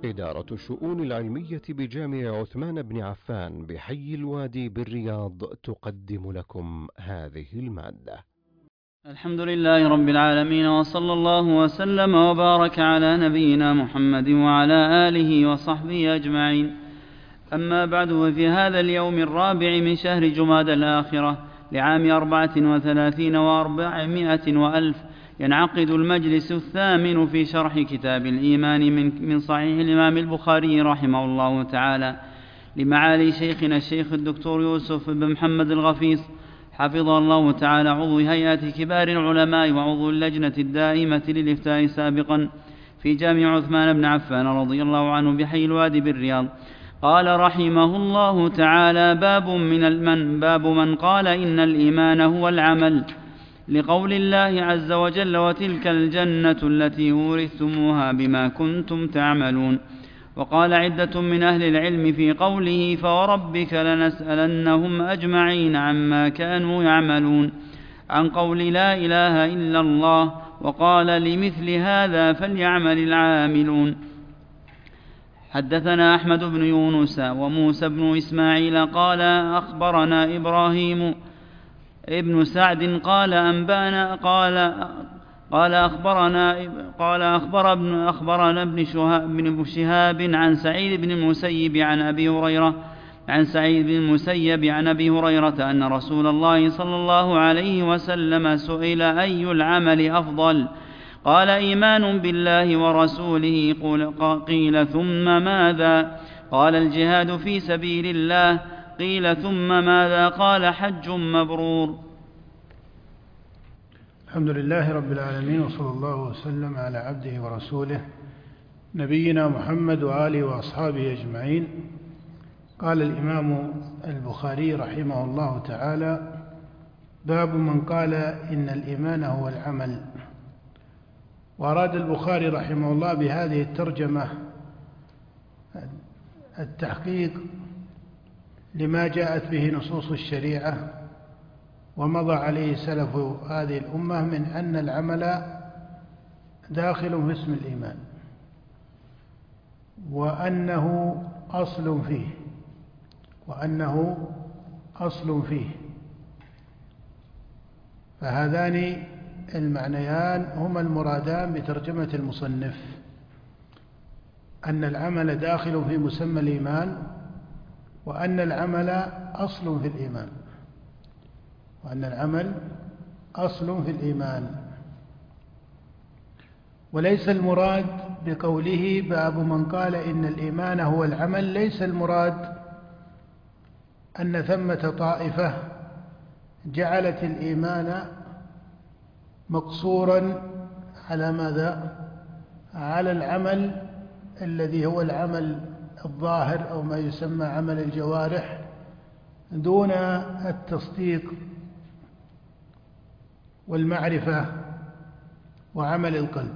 إدارة الشؤون العلمية بجامع عثمان بن عفان بحي الوادي بالرياض تقدم لكم هذه المادة. الحمد لله رب العالمين، وصلى الله وسلم وبارك على نبينا محمد وعلى آله وصحبه أجمعين. أما بعد، وفي هذا اليوم الرابع من شهر جمادى الآخرة لعام 34 و400 وألف ينعقد المجلس الثامن في شرح كتاب الإيمان من صحيح الإمام البخاري رحمه الله تعالى لمعالي شيخنا الشيخ الدكتور يوسف بن محمد الغفيص حفظه الله تعالى، عضو هيئة كبار العلماء وعضو اللجنة الدائمة للإفتاء سابقا في جامع عثمان بن عفان رضي الله عنه بحي الوادي بالرياض. قال رحمه الله تعالى: باب من قال إن الإيمان هو العمل، لقول الله عز وجل: وتلك الجنة التي أورثتموها بما كنتم تعملون. وقال عدة من أهل العلم في قوله: فوربك لنسألنهم أجمعين عما كانوا يعملون، عن قول لا إله إلا الله، وقال: لمثل هذا فليعمل العاملون. حدثنا أحمد بن يونس وموسى بن إسماعيل قال أخبرنا إبراهيم ابن سعد قال أخبرنا ابن شهاب عن سعيد بن المسيب عن أبي هريرة أن رسول الله صلى الله عليه وسلم سئل: أي العمل أفضل؟ قال: إيمان بالله ورسوله. قيل: ثم ماذا؟ قال: الجهاد في سبيل الله. قيل: ثم ماذا؟ قال: حج مبرور. الحمد لله رب العالمين، وصلى الله وسلم على عبده ورسوله نبينا محمد وآله وأصحابه أجمعين. قال الإمام البخاري رحمه الله تعالى: باب من قال إن الإيمان هو العمل. وأراد البخاري رحمه الله بهذه الترجمة التحقيق لما جاءت به نصوص الشريعة ومضى عليه سلف هذه الأمة من أن العمل داخل في اسم الإيمان، وأنه أصل فيه. فهذان المعنيان هما المرادان بترجمة المصنف، أن العمل داخل في مسمى الإيمان، وأن العمل أصل في الإيمان. وليس المراد بقوله باب من قال إن الإيمان هو العمل، ليس المراد أن ثمة طائفة جعلت الإيمان مقصورا على ماذا؟ على العمل الذي هو العمل الظاهر أو ما يسمى عمل الجوارح دون التصديق والمعرفة وعمل القلب.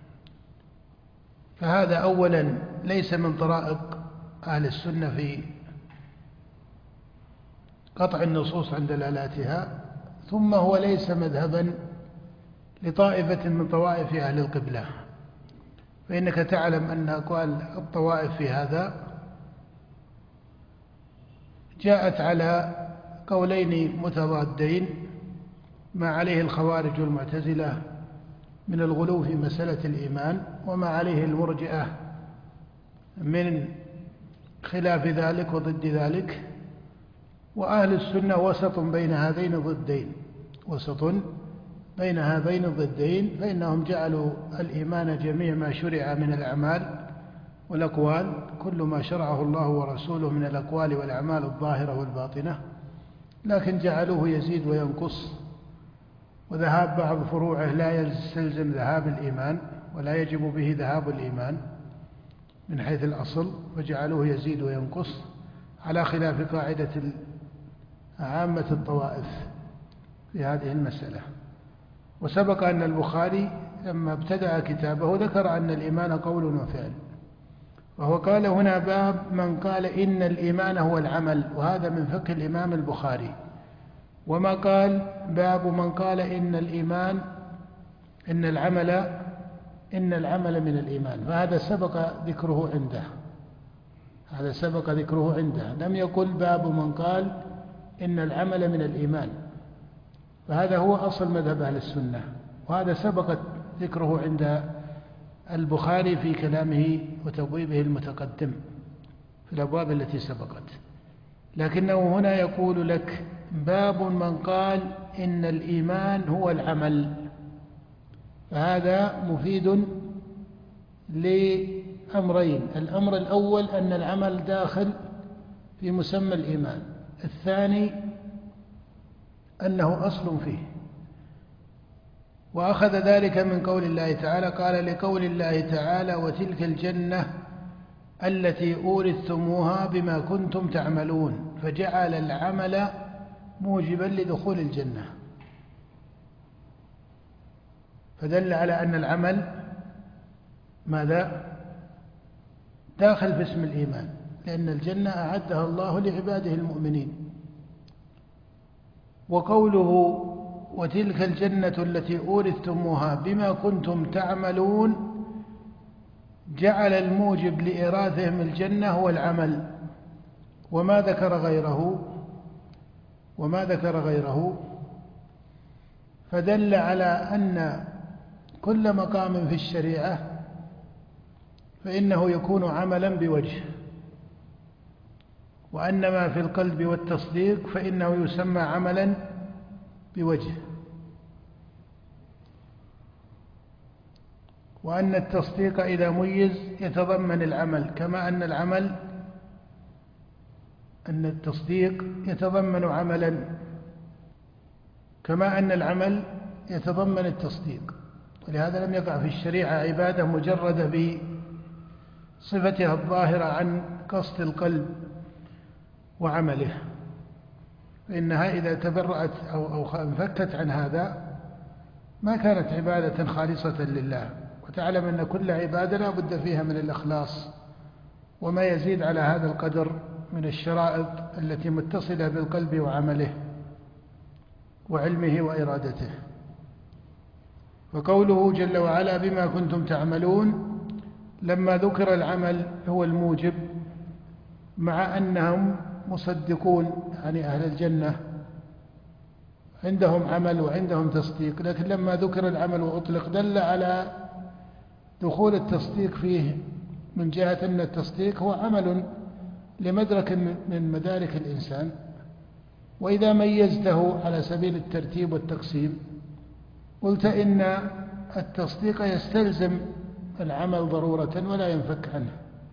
فهذا أولا ليس من طرائق أهل السنة في قطع النصوص عن دلالاتها، ثم هو ليس مذهبا لطائفة من طوائف أهل القبلة. فإنك تعلم أن أقوال الطوائف في هذا جاءت على قولين متضادين، ما عليه الخوارج والمعتزلة من الغلو في مسألة الإيمان، وما عليه المرجئة من خلاف ذلك وضد ذلك. وأهل السنة وسط بين هذين الضدين، فإنهم جعلوا الإيمان جميع ما شرع من الأعمال والأقوال، كل ما شرعه الله ورسوله من الأقوال والأعمال الظاهرة والباطنة، لكن جعلوه يزيد وينقص، وذهاب بعض فروعه لا يستلزم ذهاب الإيمان ولا يجب به ذهاب الإيمان من حيث الأصل، وجعلوه يزيد وينقص على خلاف قاعدة عامة الطوائف في هذه المسألة. وسبق أن البخاري لما ابتدأ كتابه ذكر أن الإيمان قول وفعل، وهو قال هنا باب من قال إن الإيمان هو العمل، وهذا من فقه الإمام البخاري. وما قال باب من قال إن العمل إن العمل من الإيمان، فهذا سبق ذكره عنده، هذا سبق ذكره عنده. لم يقل باب من قال إن العمل من الإيمان، فهذا هو أصل مذهب أهل السنة، وهذا سبق ذكره عند البخاري في كلامه وتبويبه المتقدم في الأبواب التي سبقت. لكنه هنا يقول لك باب من قال إن الإيمان هو العمل، فهذا مفيد لأمرين: الأمر الأول أن العمل داخل في مسمى الإيمان، الثاني أنه أصل فيه. وأخذ ذلك من قول الله تعالى، قال لقول الله تعالى: وتلك الجنة التي أورثتموها بما كنتم تعملون، فجعل العمل موجبا لدخول الجنة، فدل على أن العمل ماذا؟ داخل في اسم الإيمان، لأن الجنة أعدها الله لعباده المؤمنين. وقوله وتلك الجنة التي أورثتموها بما كنتم تعملون، جعل الموجب لإيراثهم الجنة هو العمل، وما ذكر غيره، فدل على أن كل مقام في الشريعة فإنه يكون عملا بوجه، وأن ما في القلب والتصديق فإنه يسمى عملا بوجه، وأن التصديق إذا ميز يتضمن العمل، كما أن التصديق يتضمن عملا، كما أن العمل يتضمن التصديق. ولهذا لم يقع في الشريعة عبادة مجردة بصفتها الظاهرة عن قصد القلب وعمله، فإنها إذا تبرأت أو انفكت عن هذا ما كانت عبادة خالصة لله. وتعلم أن كل عبادة لا بد فيها من الإخلاص، وما يزيد على هذا القدر من الشرائط التي متصلة بالقلب وعمله وعلمه وإرادته. فقوله جل وعلا بما كنتم تعملون، لما ذكر العمل هو الموجب، مع أنهم مصدقون، يعني أهل الجنة عندهم عمل وعندهم تصديق، لكن لما ذكر العمل وأطلق دل على دخول التصديق فيه، من جهة أن التصديق هو عمل لمدرك من مدارك الإنسان. وإذا ميزته على سبيل الترتيب والتقسيم قلت إن التصديق يستلزم العمل ضرورة ولا ينفك عنه،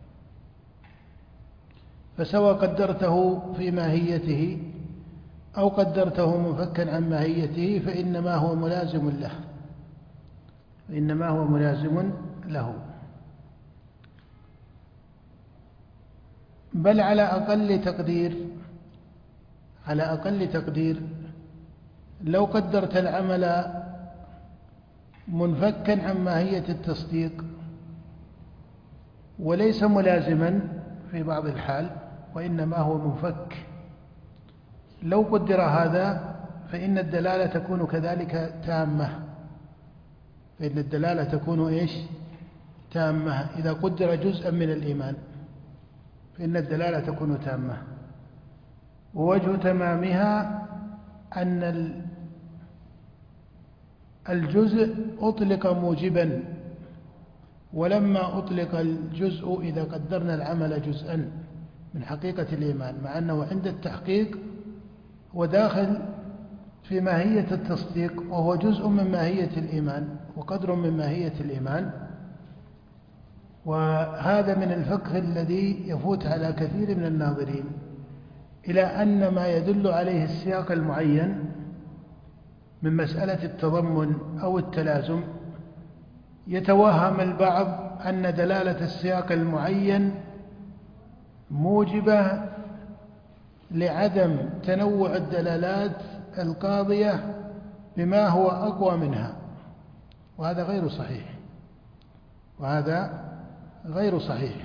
فسواء قدرته في ماهيته أو قدرته منفكا عن ماهيته فإنما هو ملازم له. بل على أقل تقدير لو قدرت العمل منفكا عن ماهية التصديق وليس ملازما في بعض الحال وإنما هو منفك، لو قدر هذا فإن الدلالة تكون كذلك تامة، فإن الدلالة تكون تامة. إذا قدر جزءا من الإيمان فإن الدلالة تكون تامة. ووجه تمامها أن الجزء أطلق موجبا، ولما أطلق الجزء إذا قدرنا العمل جزءا من حقيقة الإيمان، مع أنه عند التحقيق هو داخل في ماهية التصديق وهو جزء من ماهية الإيمان وقدر من ماهية الإيمان. وهذا من الفقه الذي يفوت على كثير من الناظرين، إلى أن ما يدل عليه السياق المعين من مسألة التضمن أو التلازم يتوهم البعض أن دلالة السياق المعين موجبة لعدم تنوع الدلالات القاضية بما هو أقوى منها، وهذا غير صحيح.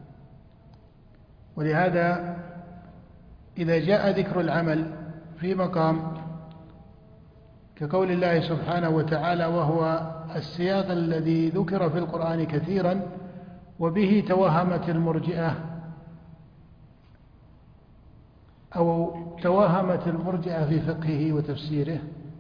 ولهذا إذا جاء ذكر العمل في مقام كقول الله سبحانه وتعالى وهو السياق الذي ذكر في القرآن كثيرا وبه توهمت المرجئة في فقهه وتفسيره،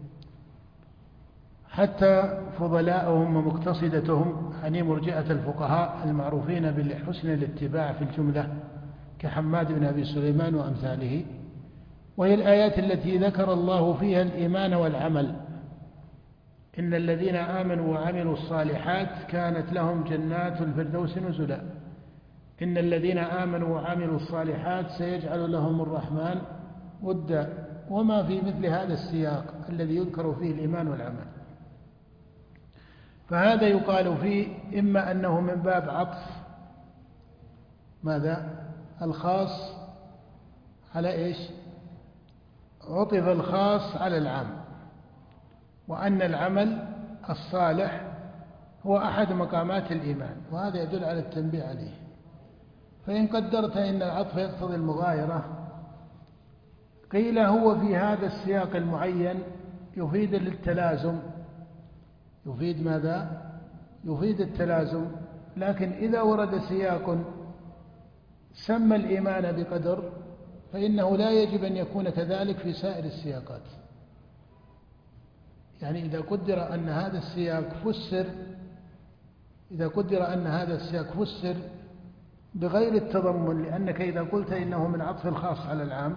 حتى فضلاءهم ومقتصدتهم يعني مرجئة الفقهاء المعروفين بالحسن الاتباع في الجملة كحماد بن أبي سليمان وأمثاله، وهي الآيات التي ذكر الله فيها الإيمان والعمل. إن الذين آمنوا وعملوا الصالحات كانت لهم جنات الفردوس نزلا. إن الذين آمنوا وعملوا الصالحات سيجعل لهم الرحمن ودا، وما في مثل هذا السياق الذي يذكر فيه الإيمان والعمل. فهذا يقال فيه إما أنه من باب عطف ماذا؟ الخاص على إيش؟ عطف الخاص على العام، وأن العمل الصالح هو أحد مقامات الإيمان، وهذا يدل على التنبيه عليه. فإن قدرت إن العطف يقتضي المغايرة، قيل هو في هذا السياق المعين يفيد التلازم. يفيد ماذا؟ يفيد التلازم. لكن إذا ورد سياق سمى الإيمان بقدر فإنه لا يجب أن يكون كذلك في سائر السياقات. يعني إذا قدر أن هذا السياق فسر بغير التضمن، لأنك إذا قلت إنه من عطف الخاص على العام،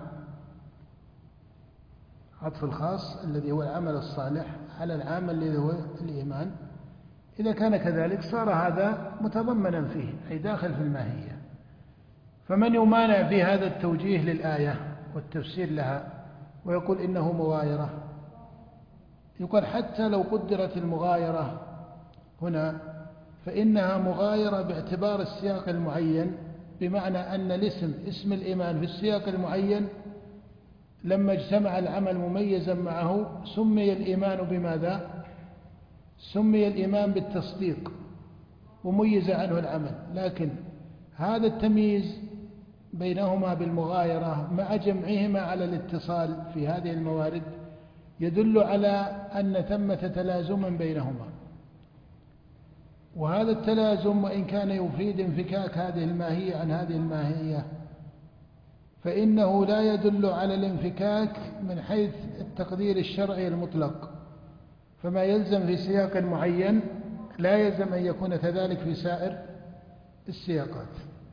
عطف الخاص الذي هو العمل الصالح على العام الذي هو الإيمان، إذا كان كذلك صار هذا متضمنا فيه أي داخل في الماهية. فمن يمانع في هذا التوجيه للآية والتفسير لها ويقول إنه مغايرة، يقال حتى لو قدرت المغايرة هنا فإنها مغايرة باعتبار السياق المعين، بمعنى أن اسم الإيمان في السياق المعين لما اجتمع العمل مميزا معه سمي الإيمان بماذا؟ سمي الإيمان بالتصديق وميز عنه العمل. لكن هذا التمييز بينهما بالمغايرة مع جمعهما على الاتصال في هذه الموارد يدل على أن ثمة تلازما بينهما، وهذا التلازم وإن كان يفيد انفكاك هذه الماهية عن هذه الماهية فإنه لا يدل على الانفكاك من حيث التقدير الشرعي المطلق. فما يلزم في سياق معين لا يلزم أن يكون كذلك في سائر السياقات.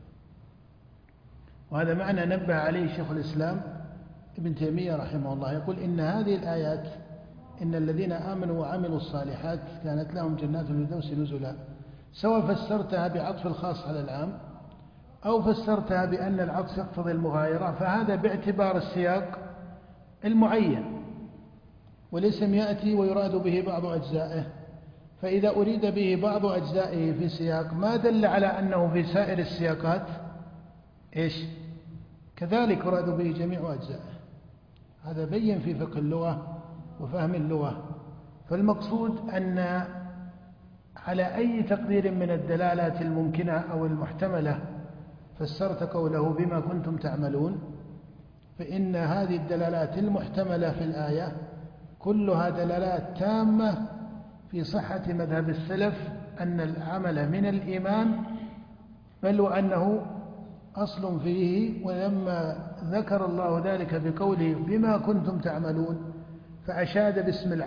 وهذا معنى نبه عليه شيخ الإسلام ابن تيمية رحمه الله، يقول إن هذه الآيات إن الذين آمنوا وعملوا الصالحات كانت لهم جنات الفردوس نزلا، سواء فسرتها بعطف الخاص على العام أو فسرتها بأن العطف يقتضي المغايرة، فهذا باعتبار السياق المعين، والاسم يأتي ويراد به بعض أجزائه. فإذا أريد به بعض أجزائه في سياق ما دل على أنه في سائر السياقات إيش؟ كذلك يراد به جميع أجزائه. هذا بين في فقه اللغة وفهم اللغة. فالمقصود أن على أي تقدير من الدلالات الممكنة أو المحتملة فسرت قوله بما كنتم تعملون، فإن هذه الدلالات المحتملة في الآية كلها دلالات تامة في صحة مذهب السلف أن العمل من الإيمان، بل وأنه أصل فيه. ولما ذكر الله ذلك بقوله بما كنتم تعملون فأشاد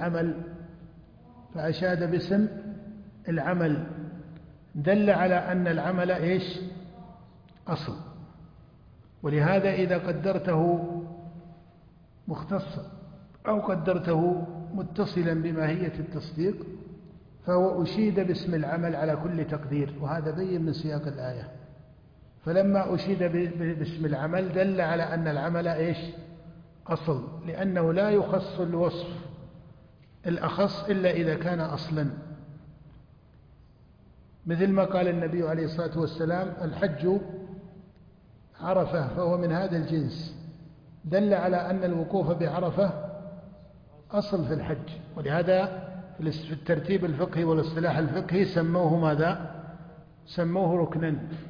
باسم العمل دل على أن العمل إيش؟ أصل. ولهذا إذا قدرته مختصا أو قدرته متصلا بماهية التصديق فهو أشيد باسم العمل على كل تقدير، وهذا بين من سياق الآية. فلما أشيد باسم العمل دل على أن العمل إيش؟ أصل، لأنه لا يخص الوصف الأخص إلا إذا كان أصلا، مثل ما قال النبي عليه الصلاة والسلام الحج عرفة فهو من هذا الجنس، دل على أن الوقوف بعرفة أصل في الحج. ولهذا في الترتيب الفقهي والاصطلاح الفقهي سموه ماذا؟ سموه ركنا.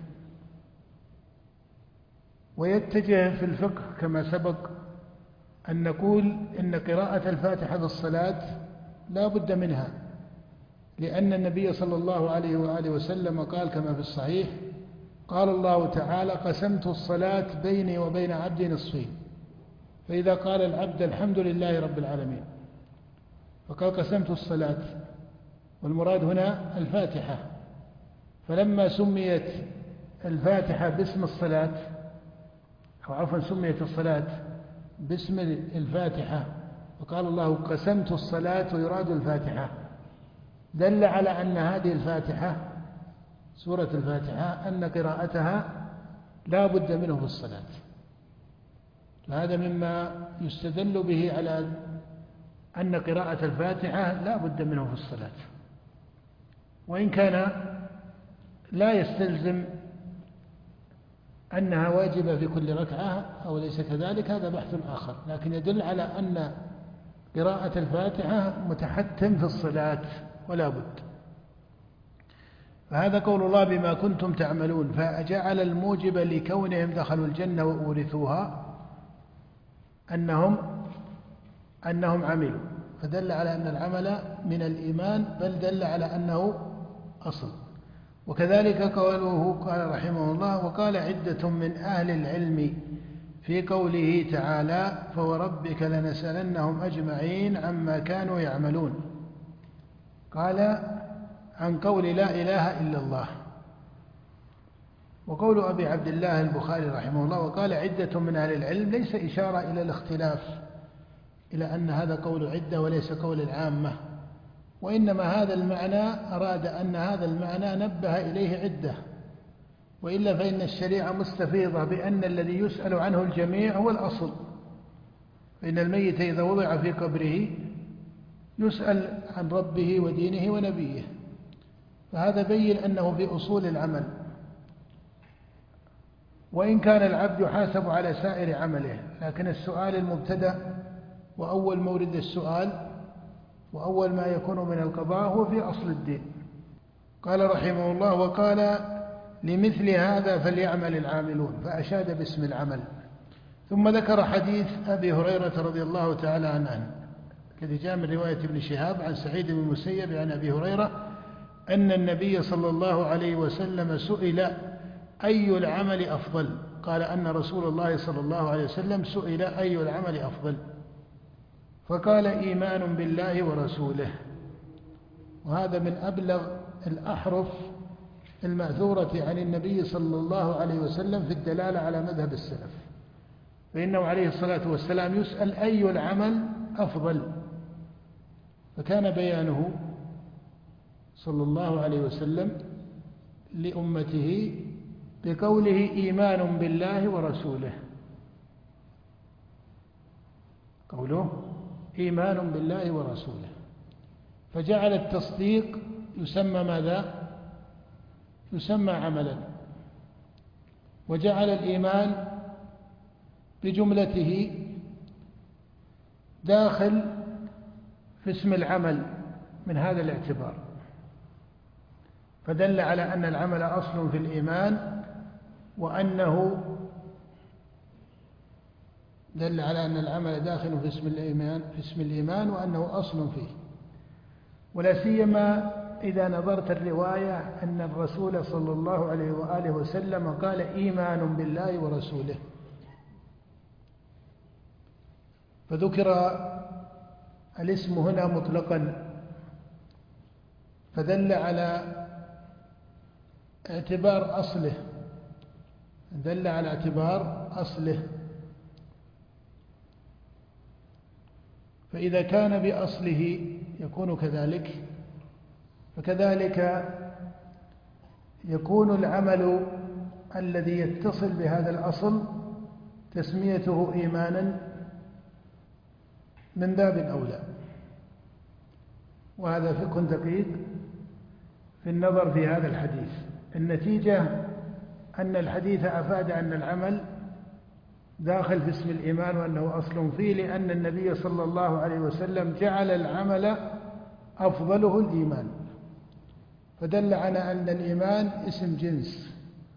ويتجه في الفقه كما سبق أن نقول إن قراءة الفاتحة في الصلاة لا بد منها، لأن النبي صلى الله عليه وآله وسلم قال كما في الصحيح: قال الله تعالى: قسمت الصلاة بيني وبين عبدي نصفين، فإذا قال العبد الحمد لله رب العالمين، فقال قسمت الصلاة، والمراد هنا الفاتحة. فلما سميت الفاتحة باسم الصلاة، أو عفوا سميت الصلاة باسم الفاتحة، وقال الله قسمت الصلاة ويراد الفاتحة، دل على أن هذه الفاتحة سورة الفاتحة أن قراءتها لا بد منه في الصلاة. فهذا مما يستدل به على أن قراءة الفاتحة لا بد منه في الصلاة، وإن كان لا يستلزم أنها واجبة في كل ركعة أو ليس كذلك، هذا بحث آخر، لكن يدل على أن قراءة الفاتحة متحتم في الصلاة ولا بد. فهذا قول الله: بما كنتم تعملون، فجعل الموجب لكونهم دخلوا الجنة وأورثوها أنهم عملوا، فدل على أن العمل من الإيمان، بل دل على أنه أصل. وكذلك قوله قال رحمه الله: وقال عدة من أهل العلم في قوله تعالى: فوربك لنسألنهم أجمعين عما كانوا يعملون، قال عن قول لا إله إلا الله. وقول أبي عبد الله البخاري رحمه الله: وقال عدة من أهل العلم، ليس إشارة إلى الاختلاف، إلى أن هذا قول عدة وليس قول العامة، وإنما هذا المعنى أراد أن هذا المعنى نبه إليه عدة، وإلا فإن الشريعة مستفيضة بأن الذي يسأل عنه الجميع هو الأصل، فإن الميت إذا وضع في قبره يسأل عن ربه ودينه ونبيه، فهذا بين أنه في أصول العمل، وإن كان العبد يحاسب على سائر عمله، لكن السؤال المبتدأ وأول مورد السؤال وأول ما يكون من القضاء هو في أصل الدين. قال رحمه الله: وقال لمثل هذا فليعمل العاملون، فأشاد باسم العمل. ثم ذكر حديث أبي هريرة رضي الله تعالى عنه الذي جاء من رواية ابن شهاب عن سعيد بن المسيب عن أبي هريرة أن النبي صلى الله عليه وسلم سئل: أي العمل أفضل؟ قال أن رسول الله صلى الله عليه وسلم سئل: أي العمل أفضل؟ فقال: إيمان بالله ورسوله. وهذا من أبلغ الأحرف المأثورة عن النبي صلى الله عليه وسلم في الدلالة على مذهب السلف، فإنه عليه الصلاة والسلام يسأل: أي العمل أفضل؟ فكان بيانه صلى الله عليه وسلم لأمته بقوله: إيمان بالله ورسوله، قوله إيمان بالله ورسوله، فجعل التصديق يسمى ماذا؟ يسمى عملا، وجعل الإيمان بجملته داخل في اسم العمل من هذا الاعتبار، فدل على أن العمل أصل في الإيمان، وأنه دل على أن العمل داخل في اسم الإيمان وأنه أصل فيه. ولا سيما إذا نظرت الرواية أن الرسول صلى الله عليه وآله وسلم قال: إيمان بالله ورسوله، فذكر الاسم هنا مطلقا، فدل على اعتبار أصله، دل على اعتبار أصله. فإذا كان بأصله يكون كذلك، فكذلك يكون العمل الذي يتصل بهذا الأصل تسميته إيمانا من باب أولى. وهذا فقه دقيق في النظر في هذا الحديث. النتيجة أن الحديث أفاد أن العمل داخل في اسم الإيمان وأنه أصل فيه، لأن النبي صلى الله عليه وسلم جعل العمل أفضله الإيمان، فدل على أن الإيمان اسم جنس،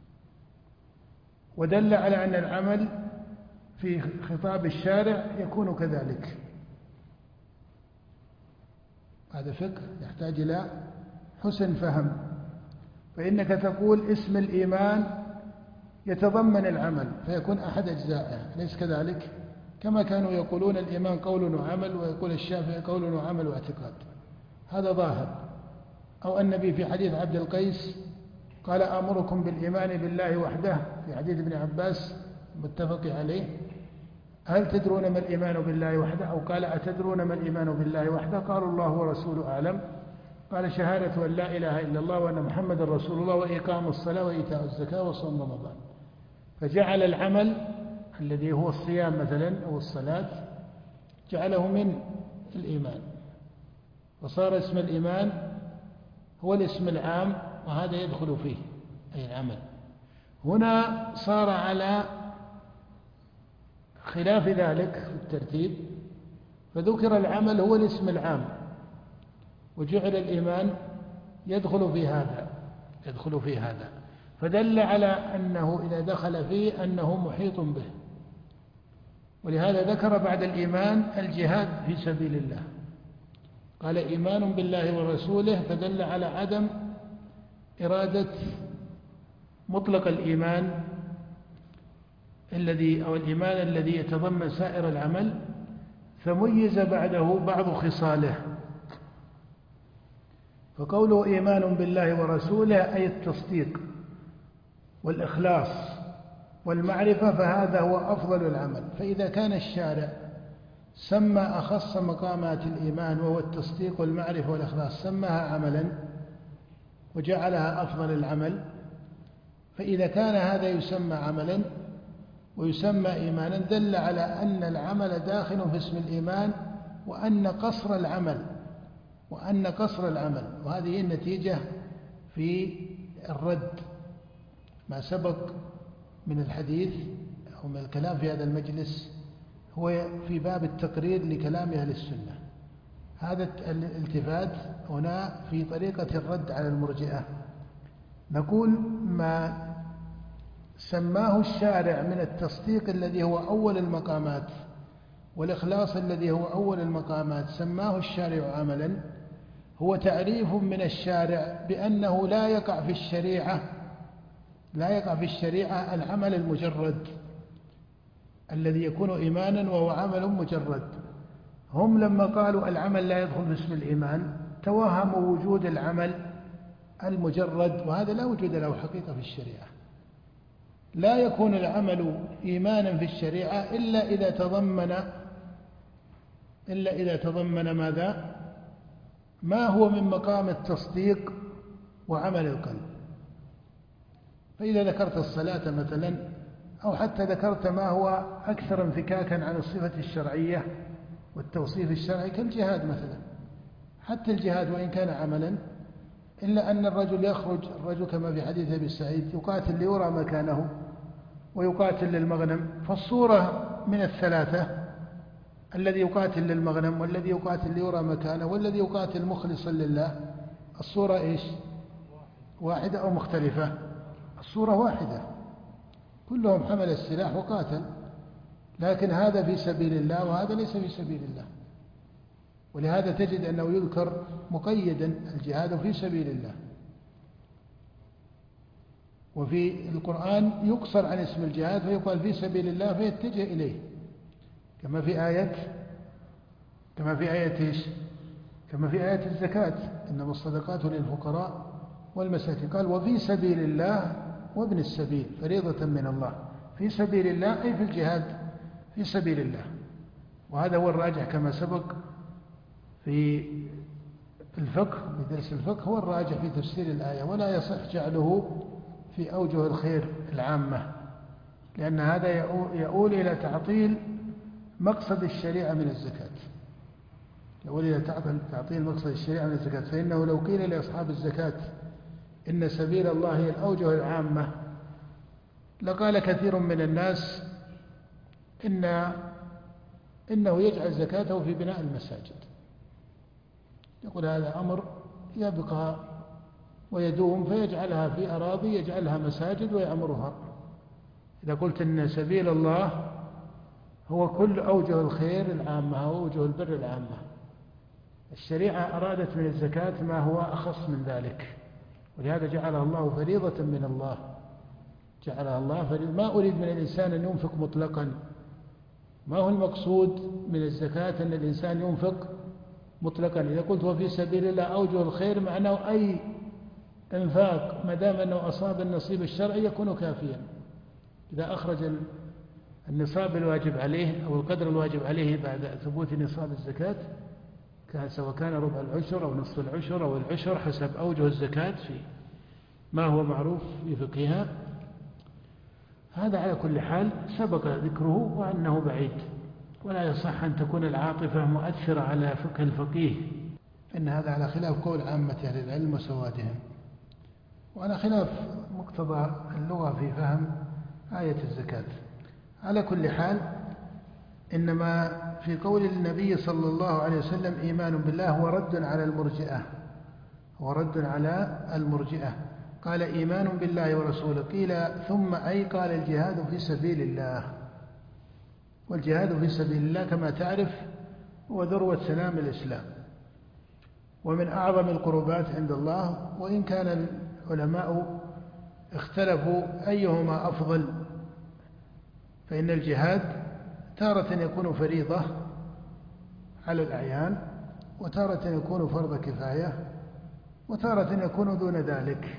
ودل على أن العمل في خطاب الشارع يكون كذلك. هذا فقه يحتاج إلى حسن فهم، فإنك تقول اسم الإيمان يتضمن العمل فيكون أحد أجزائه، ليس كذلك؟ كما كانوا يقولون الإيمان قول وعمل، ويقول الشافعي قول وعمل واعتقاد، هذا ظاهر. أو النبي في حديث عبد القيس قال آمركم بالإيمان بالله وحده، في حديث ابن عباس متفق عليه، هل تدرون ما الإيمان بالله وحده؟ أو قال أتدرون ما الإيمان بالله وحده؟ قالوا الله ورسوله أعلم. قال شهادة أن لا إله إلا الله وأن محمد رسول الله وإقام الصلاة وإيتاء الزكاة وصوم رمضان. فجعل العمل الذي هو الصيام مثلا أو الصلاة جعله من الإيمان، وصار اسم الإيمان هو الاسم العام، وهذا يدخل فيه أي العمل. هنا صار على خلاف ذلك في الترتيب، فذكر العمل هو الاسم العام، وجعل الإيمان يدخل في هذا، فدل على أنه إذا دخل فيه أنه محيط به. ولهذا ذكر بعد الإيمان الجهاد في سبيل الله، قال إيمان بالله ورسوله، فدل على عدم إرادة مطلق الإيمان الإيمان الذي يتضمن سائر العمل، فميز بعده بعض خصاله. فقوله إيمان بالله ورسوله أي التصديق والإخلاص والمعرفة، فهذا هو أفضل العمل. فإذا كان الشارع سمى أخص مقامات الإيمان وهو التصديق والمعرفة والإخلاص سماها عملا وجعلها أفضل العمل، فإذا كان هذا يسمى عملا ويسمى إيمانا دل على أن العمل داخل في اسم الإيمان، وأن قصر العمل وهذه النتيجة في الرد ما سبق من الحديث أو من الكلام في هذا المجلس هو في باب التقرير لكلام أهل السنة. هذا الالتفات هنا في طريقة الرد على المرجئة. نقول ما سماه الشارع من التصديق الذي هو أول المقامات والإخلاص الذي هو أول المقامات، سماه الشارع عملا، هو تعريف من الشارع بأنه لا يقع في الشريعة العمل المجرد الذي يكون إيمانا وهو عمل مجرد. هم لما قالوا العمل لا يدخل في اسم الإيمان توهموا وجود العمل المجرد، وهذا لا وجود له حقيقة في الشريعة. لا يكون العمل إيمانا في الشريعة إلا إذا تضمن ماذا؟ ما هو من مقام التصديق وعمل القلب. فإذا ذكرت الصلاة مثلا، أو حتى ذكرت ما هو أكثر انفكاكا عن الصفة الشرعية والتوصيف الشرعي كالجهاد مثلا، حتى الجهاد وإن كان عملا إلا أن الرجل كما في حديث أبي سعيد يقاتل ليرى مكانه ويقاتل للمغنم، فالصورة من الثلاثة الذي يقاتل للمغنم والذي يقاتل ليرى مكانه والذي يقاتل مخلصا لله، الصورة إيش؟ واحدة أو مختلفة؟ الصورة واحدة، كلهم حمل السلاح وقاتل، لكن هذا في سبيل الله وهذا ليس في سبيل الله. ولهذا تجد أنه يذكر مقيدا الجهاد في سبيل الله، وفي القرآن يقصر عن اسم الجهاد فيقال في سبيل الله فيتجه إليه، كما في آية الزكاة إنما الصدقات للفقراء والمساكين، قال وفي سبيل الله وابن السبيل فريضة من الله. في سبيل الله أي في الجهاد في سبيل الله، وهذا هو الراجح كما سبق في الفقه، في درس الفقه هو الراجح في تفسير الآية، ولا يصح جعله في أوجه الخير العامة، لأن هذا يؤول إلى تعطيل مقصد الشريعة من الزكاة، فإنه لو قيل لأصحاب الزكاة إن سبيل الله هي الأوجه العامة لقال كثير من الناس إنه يجعل زكاته في بناء المساجد، يقول هذا أمر يبقى ويدوم فيجعلها في أراضي يجعلها مساجد ويعمرها. إذا قلت إن سبيل الله هو كل أوجه الخير العامة وأوجه البر العامة، الشريعة أرادت من الزكاة ما هو أخص من ذلك، ولهذا جعلها الله فريضة من الله، جعلها الله فريضة. ما أريد من الإنسان أن ينفق مطلقا، ما هو المقصود من الزكاة أن الإنسان ينفق مطلقا. إذا قلت وفي سبيل الله أوجه الخير معناه أي إنفاق ما دام أنه أصاب النصيب الشرعي يكون كافيا. إذا أخرج النصاب الواجب عليه أو القدر الواجب عليه بعد ثبوت نصاب الزكاة، سواء كان ربع العشر أو نصف العشر أو العشر حسب أوجه الزكاة في ما هو معروف في فقهها، هذا على كل حال سبق ذكره وأنه بعيد، ولا يصح أن تكون العاطفة مؤثرة على فقه الفقيه، إن هذا على خلاف قول عامة أهل العلم وسوادهم، وعلى خلاف مقتضى اللغة في فهم آية الزكاة. على كل حال إنما في قول النبي صلى الله عليه وسلم إيمان بالله هو رد على المرجئة، هو رد على المرجئة. قال إيمان بالله ورسوله، قيل ثم أي؟ قال الجهاد في سبيل الله. والجهاد في سبيل الله كما تعرف هو ذروة سلام الإسلام ومن أعظم القربات عند الله، وإن كان العلماء اختلفوا أيهما أفضل، فإن الجهاد تارة يكون فريضة على الأعيان، وتارة يكون فرض كفاية، وتارة يكون دون ذلك،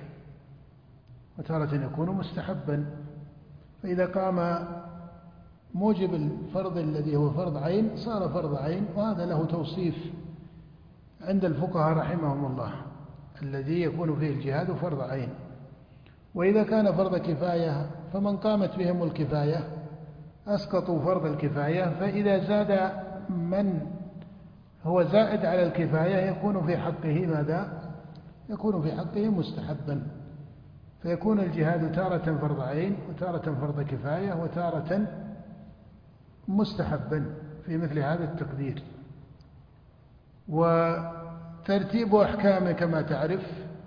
وتارة يكون مستحبا. فإذا قام موجب الفرض الذي هو فرض عين صار فرض عين، وهذا له توصيف عند الفقهاء رحمهم الله، الذي يكون فيه الجهاد فرض عين. وإذا كان فرض كفاية فمن قامت بهم الكفاية أسقطوا فرض الكفاية، فإذا زاد من هو زائد على الكفاية يكون في حقه ماذا؟ يكون في حقه مستحبا، فيكون الجهاد تارة فرض عين وتارة فرض كفاية وتارة مستحبا في مثل هذا التقدير. وترتيب أحكامه كما تعرف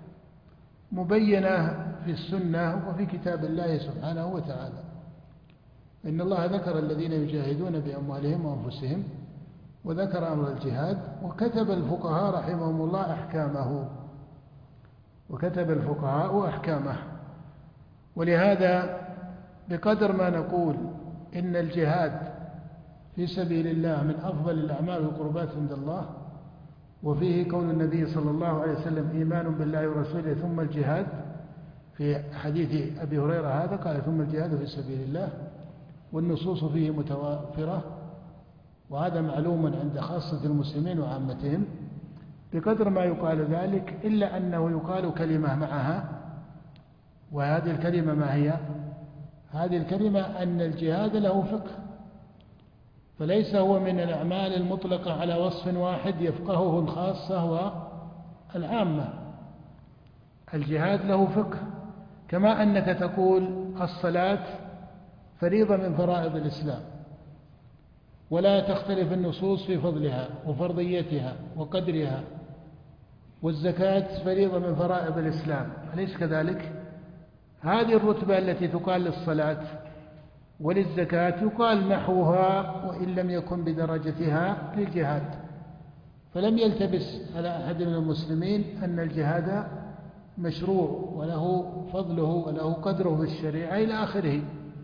مبينة في السنة وفي كتاب الله سبحانه وتعالى. إن الله ذكر الذين يجاهدون بأموالهم وأنفسهم، وذكر أمر الجهاد، وكتب الفقهاء رحمهم الله أحكامه، وكتب الفقهاء أحكامه. ولهذا بقدر ما نقول إن الجهاد في سبيل الله من أفضل الأعمال والقربات عند الله، وفيه قول النبي صلى الله عليه وسلم إيمان بالله ورسوله ثم الجهاد، في حديث أبي هريرة هذا قال ثم الجهاد في سبيل الله، والنصوص فيه متوافرة، وهذا معلوم عند خاصة المسلمين وعامتهم. بقدر ما يقال ذلك إلا أنه يقال كلمة معها، وهذه الكلمة ما هي؟ هذه الكلمة أن الجهاد له فقه، فليس هو من الأعمال المطلقة على وصف واحد يفقهه الخاصة والعامة. الجهاد له فقه، كما أنك تقول الصلاة فريضة من فرائض الإسلام، ولا تختلف النصوص في فضلها وفرضيتها وقدرها، والزكاة فريضة من فرائض الإسلام، أليس كذلك؟ هذه الرتبة التي تقال للصلاة وللزكاة يقال نحوها وإن لم يكن بدرجتها للجهاد. فلم يلتبس على أحد من المسلمين أن الجهاد مشروع وله فضله وله قدره في الشريعة إلى آخره.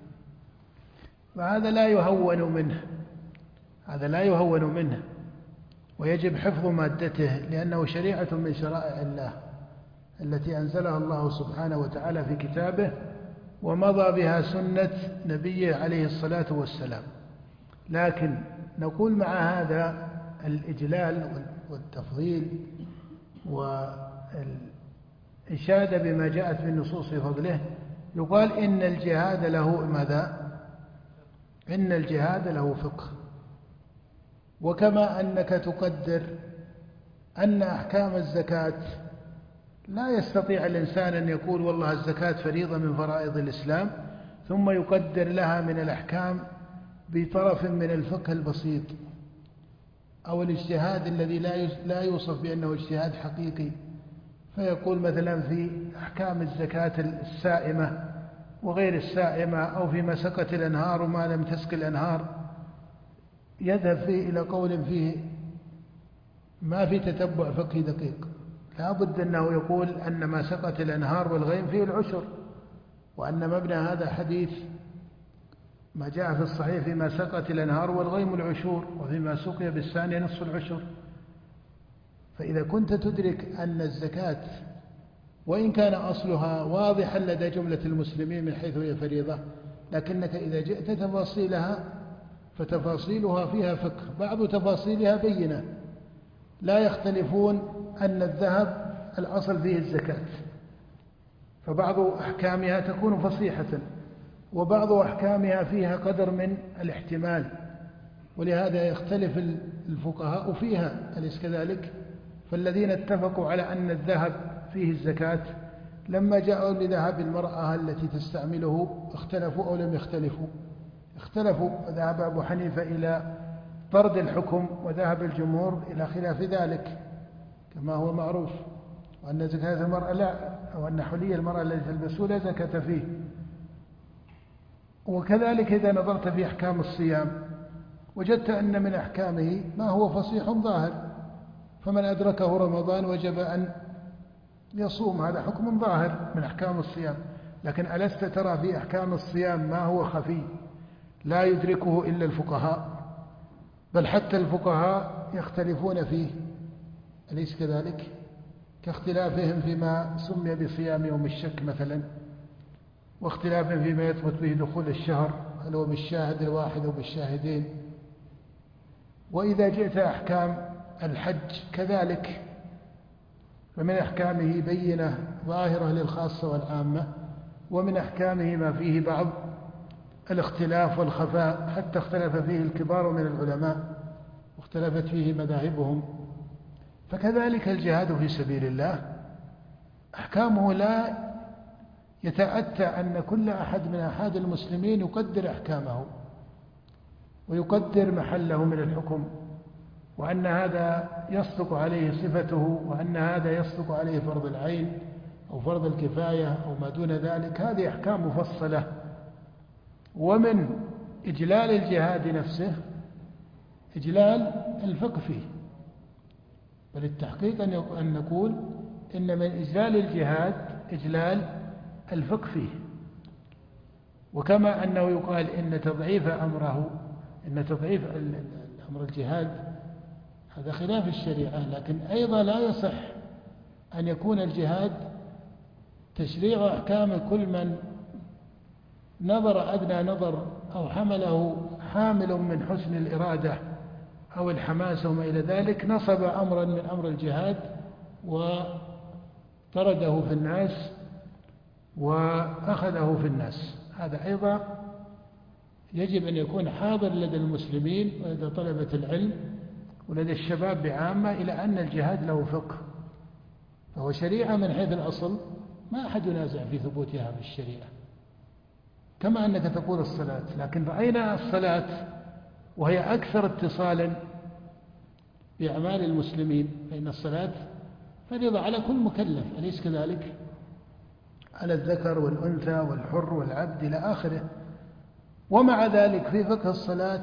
فهذا لا يهون منه، هذا لا يهون منه، ويجب حفظ مادته، لأنه شريعة من شرائع الله التي أنزلها الله سبحانه وتعالى في كتابه، ومضى بها سنة نبيه عليه الصلاة والسلام. لكن نقول مع هذا الإجلال والتفضيل والإشادة بما جاءت بالنصوص في فضله، يقال إن الجهاد له ماذا؟ إن الجهاد له فقه. وكما أنك تقدر أن أحكام الزكاة لا يستطيع الإنسان أن يقول والله الزكاة فريضة من فرائض الإسلام ثم يقدر لها من الأحكام بطرف من الفقه البسيط أو الاجتهاد الذي لا يوصف بأنه اجتهاد حقيقي، فيقول مثلا في أحكام الزكاة السائمة وغير السائمة، أو فيما سقت الأنهار وما لم تسق الأنهار، يذهب فيه إلى قول فيه ما في تتبع فقهي دقيق. لا بد أنه يقول أن ما سقت الأنهار والغيم فيه العشر، وأن مبنى هذا حديث ما جاء في الصحيح فيما سقت الأنهار والغيم العشور، وفيما سقي بالثانية نصف العشر. فإذا كنت تدرك أن الزكاة وإن كان أصلها واضحا لدى جملة المسلمين من حيث هي فريضة، لكنك إذا جئت تفاصيلها فتفاصيلها فيها فقه، بعض تفاصيلها بينة، لا يختلفون أن الذهب الأصل فيه الزكاة، فبعض أحكامها تكون فصيحة، وبعض أحكامها فيها قدر من الاحتمال، ولهذا يختلف الفقهاء فيها، أليس كذلك؟ فالذين اتفقوا على أن الذهب فيه الزكاة لما جاءوا لذهب المرأة التي تستعمله اختلفوا أو لم يختلفوا؟ اختلفوا، وذهب أبو حنيفة إلى طرد الحكم، وذهب الجمهور إلى خلاف ذلك كما هو معروف، وأن زكاة المرأة لا، أو أن حلي المرأة التي تلبسه لا زكاة فيه. وكذلك إذا نظرت في أحكام الصيام وجدت أن من أحكامه ما هو فصيح ظاهر، فمن أدركه رمضان وجب أن يصوم، هذا حكم ظاهر من أحكام الصيام. لكن ألست ترى في أحكام الصيام ما هو خفي لا يدركه إلا الفقهاء، بل حتى الفقهاء يختلفون فيه، أليس كذلك؟ كاختلافهم فيما سمي بصيام يوم الشك مثلا، واختلافهم فيما يثبت به دخول الشهر، هل هو بالشاهد الواحد أو بالشاهدين. وإذا جئت أحكام الحج كذلك، فمن أحكامه بينة ظاهرة للخاصة والعامة، ومن أحكامه ما فيه بعض الاختلاف والخفاء، حتى اختلف فيه الكبار من العلماء واختلفت فيه مذاهبهم. فكذلك الجهاد في سبيل الله أحكامه لا يتأتى أن كل أحد من أحد المسلمين يقدر أحكامه ويقدر محله من الحكم، وأن هذا يصدق عليه صفته، وأن هذا يصدق عليه فرض العين أو فرض الكفاية أو ما دون ذلك. هذه أحكام مفصلة. ومن إجلال الجهاد نفسه إجلال الفقه فيه، بل التحقيق أن نقول إن من إجلال الجهاد إجلال الفقه فيه. وكما أنه يقال إن تضعيف أمره، إن تضعيف أمر الجهاد هذا خلاف الشريعة، لكن أيضا لا يصح أن يكون الجهاد تشريع أحكام كل من نظر أدنى نظر أو حمله حامل من حسن الإرادة أو الحماس وما إلى ذلك، نصب أمرا من أمر الجهاد وطرده في الناس وأخذه في الناس. هذا أيضا يجب أن يكون حاضر لدى المسلمين ولدى طلبة العلم ولدى الشباب بعامة، إلى أن الجهاد له فقه، فهو شريعة من حيث الأصل، ما أحد ينازع في ثبوتها في الشريعة، كما أنك تقول الصلاة. لكن رأينا الصلاة وهي أكثر اتصالا بأعمال المسلمين، فإن الصلاة فريضة على كل مكلف، أليس كذلك؟ على الذكر والأنثى والحر والعبد إلى آخره. ومع ذلك في فقه الصلاة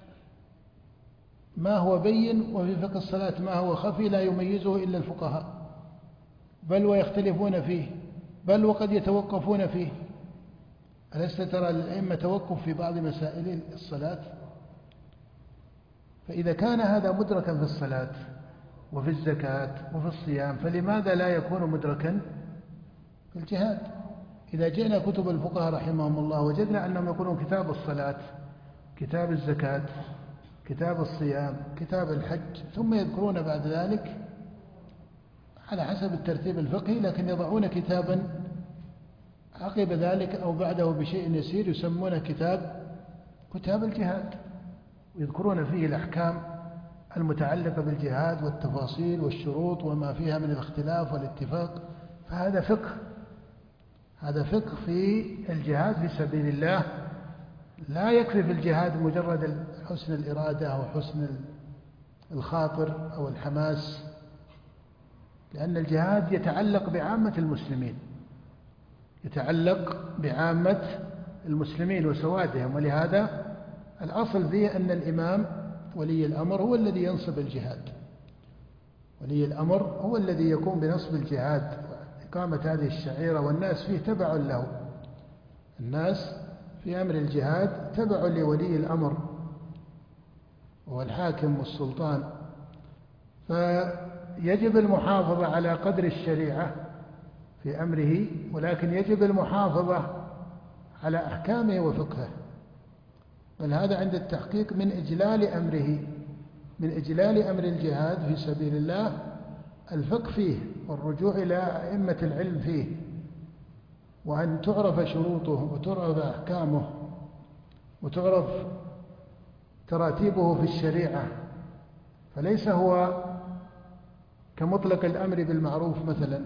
ما هو بين، وفي فقه الصلاة ما هو خفي لا يميزه إلا الفقهاء، بل ويختلفون فيه، بل وقد يتوقفون فيه. ألست ترى الأئمة توقف في بعض مسائل الصلاة؟ فإذا كان هذا مدركا في الصلاة وفي الزكاة وفي الصيام، فلماذا لا يكون مدركا في الجهاد؟ إذا جئنا كتب الفقهاء رحمهم الله وجدنا أنهم يقولون كتاب الصلاة، كتاب الزكاة، كتاب الصيام، كتاب الحج، ثم يذكرون بعد ذلك على حسب الترتيب الفقهي، لكن يضعون كتابا عقب ذلك أو بعده بشيء يسير يسمونه كتاب الجهاد، ويذكرون فيه الأحكام المتعلقة بالجهاد والتفاصيل والشروط وما فيها من الاختلاف والاتفاق. فهذا فقه، هذا فقه في الجهاد في سبيل الله. لا يكفي في الجهاد مجرد حسن الإرادة أو حسن الخاطر أو الحماس، لأن الجهاد يتعلق بعامة المسلمين، يتعلق بعامة المسلمين وسوادهم، ولهذا الأصل فيه أن الإمام ولي الأمر هو الذي ينصب الجهاد، ولي الأمر هو الذي يقوم بنصب الجهاد وإقامة هذه الشعيرة، والناس فيه تبع له. الناس في أمر الجهاد تبع لولي الأمر وهو الحاكم والسلطان، فيجب المحافظة على قدر الشريعة في أمره، ولكن يجب المحافظة على أحكامه وفقهه. بل هذا عند التحقيق من إجلال أمره، من إجلال أمر الجهاد في سبيل الله الفقه فيه والرجوع إلى أئمة العلم فيه، وأن تعرف شروطه وتعرف أحكامه وتعرف تراتيبه في الشريعة. فليس هو كمطلق الأمر بالمعروف مثلا: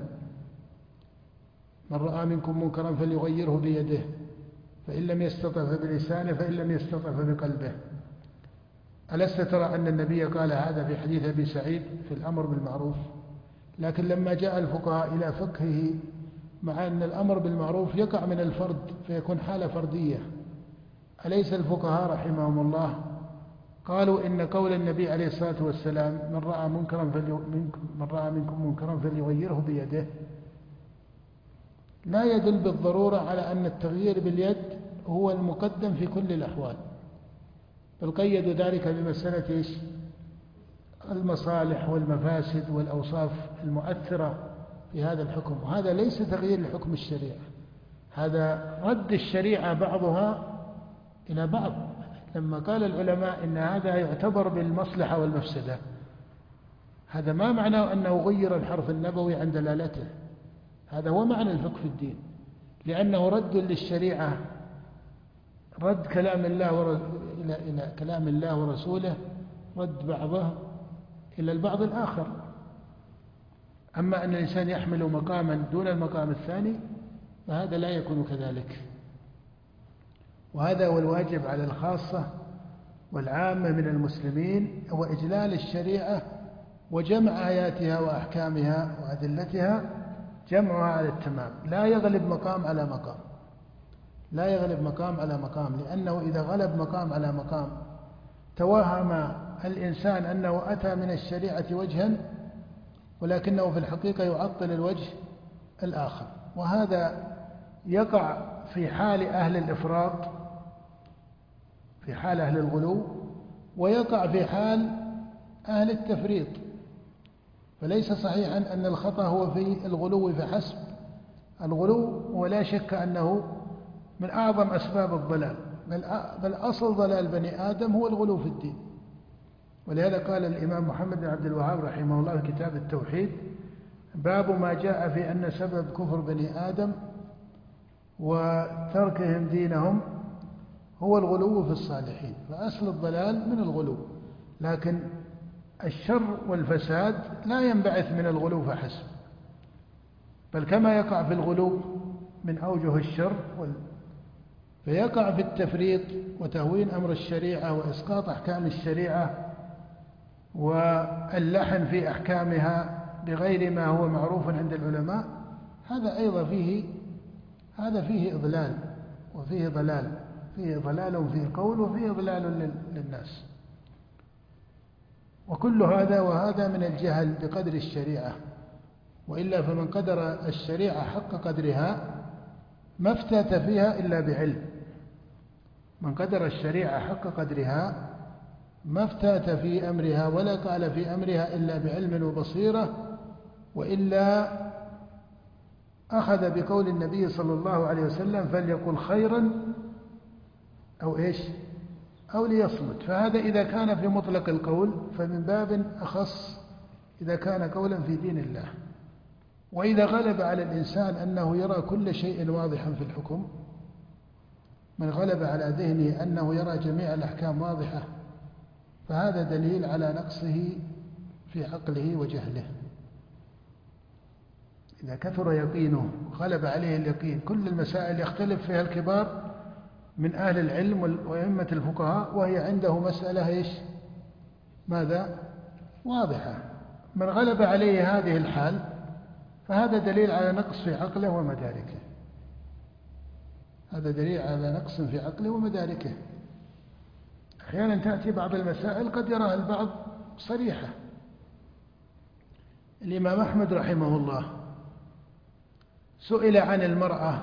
من رأى منكم منكرا فليغيره بيده، فإن لم يستطع فبلسانه، فإن لم يستطع فبقلبه. ألست ترى أن النبي قال هذا في حديث أبي سعيد في الأمر بالمعروف؟ لكن لما جاء الفقهاء إلى فقهه، مع أن الأمر بالمعروف يقع من الفرد فيكون حالة فردية، أليس الفقهاء رحمهم الله قالوا إن قول النبي عليه الصلاة والسلام: من رأى منكم منكرا فليغيره بيده، لا يدل بالضرورة على أن التغيير باليد هو المقدم في كل الأحوال، بل قيدوا ذلك بمسألة المصالح والمفاسد والأوصاف المؤثرة في هذا الحكم. وهذا ليس تغيير لحكم الشريعة، هذا رد الشريعة بعضها إلى بعض. لما قال العلماء إن هذا يعتبر بالمصلحة والمفسدة، هذا ما معناه أنه غير الحرف النبوي عن دلالته، هذا هو معنى الفقه في الدين، لأنه رد للشريعة، رد كلام الله إلى كلام الله ورسوله، رد بعضه إلى البعض الآخر. أما أن الإنسان يحمل مقاما دون المقام الثاني فهذا لا يكون كذلك. وهذا هو الواجب على الخاصة والعامة من المسلمين، هو إجلال الشريعة وجمع آياتها وأحكامها وأدلتها، جمعها على التمام، لا يغلب مقام على مقام، لا يغلب مقام على مقام، لأنه إذا غلب مقام على مقام توهم الإنسان أنه أتى من الشريعة وجها ولكنه في الحقيقة يعطل الوجه الآخر. وهذا يقع في حال أهل الإفراط، في حال أهل الغلو، ويقع في حال أهل التفريط. فليس صحيحا أن الخطأ هو في الغلو فحسب. الغلو ولا شك أنه من أعظم أسباب الضلال، بل أصل ضلال بني آدم هو الغلو في الدين. ولهذا قال الإمام محمد بن عبد الوهاب رحمه الله في كتاب التوحيد: باب ما جاء في أن سبب كفر بني آدم وتركهم دينهم هو الغلو في الصالحين. فأصل الضلال من الغلو، لكن الشر والفساد لا ينبعث من الغلو فحسب، بل كما يقع في الغلو من أوجه الشر فيقع في التفريط وتهوين أمر الشريعة وإسقاط أحكام الشريعة واللحن في أحكامها بغير ما هو معروف عند العلماء. هذا أيضا فيه إضلال وفيه ضلال، فيه ضلال في القول وفيه ضلال للناس. وكل هذا وهذا من الجهل بقدر الشريعة، وإلا فمن قدر الشريعة حق قدرها ما افتات فيها إلا بعلم. من قدر الشريعة حق قدرها ما افتات في أمرها ولا قال في أمرها إلا بعلم وبصيرة، وإلا أخذ بقول النبي صلى الله عليه وسلم: فليقل خيرا أو ليصمت. فهذا إذا كان في مطلق القول، فمن باب أخص إذا كان قولا في دين الله. وإذا غلب على الإنسان أنه يرى كل شيء واضحا في الحكم، من غلب على ذهنه أنه يرى جميع الأحكام واضحة، فهذا دليل على نقصه في عقله وجهله. إذا كثر يقينه غلب عليه اليقين، كل المسائل يختلف فيها الكبار من أهل العلم وأئمة الفقهاء وهي عنده مسألة ماذا؟ واضحة. من غلب عليه هذه الحال فهذا دليل على نقص في عقله ومداركه، هذا دليل على نقص في عقله ومداركه. أحيانا تأتي بعض المسائل قد يراها البعض صريحة، الإمام أحمد رحمه الله سئل عن المرأة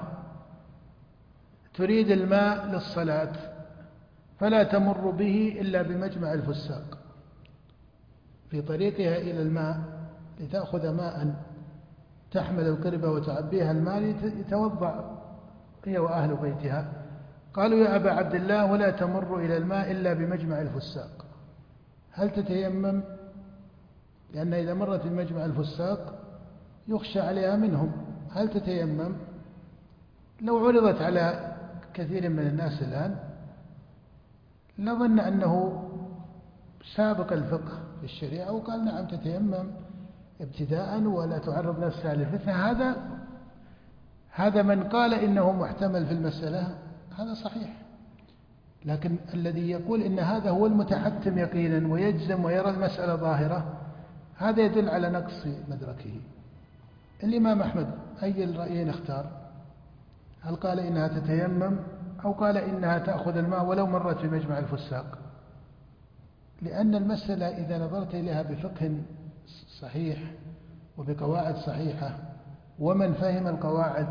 تريد الماء للصلاة فلا تمر به إلا بمجمع الفساق، في طريقها إلى الماء لتأخذ ماء تحمل القربة وتعبيها الماء لتوضأ هي وأهل بيتها. قالوا يا أبا عبد الله ولا تمر إلى الماء إلا بمجمع الفساق، هل تتيمم؟ لأن إذا مرت بمجمع الفساق يخشى عليها منهم، هل تتيمم؟ لو عرضت على كثير من الناس الآن لظن أنه سابق الفقه في الشريعة وقال نعم تتيمم ابتداء ولا تعرض نفسها للفتنة. هذا من قال إنه محتمل في المسألة هذا صحيح، لكن الذي يقول إن هذا هو المتحتم يقينا ويجزم ويرى المسألة ظاهرة هذا يدل على نقص مدركه. الإمام أحمد أي الرأيين اختار؟ هل قال إنها تتيمم أو قال إنها تأخذ الماء ولو مرت في مجمع الفساق؟ لأن المسألة إذا نظرت إليها بفقه صحيح وبقواعد صحيحة ومن فهم القواعد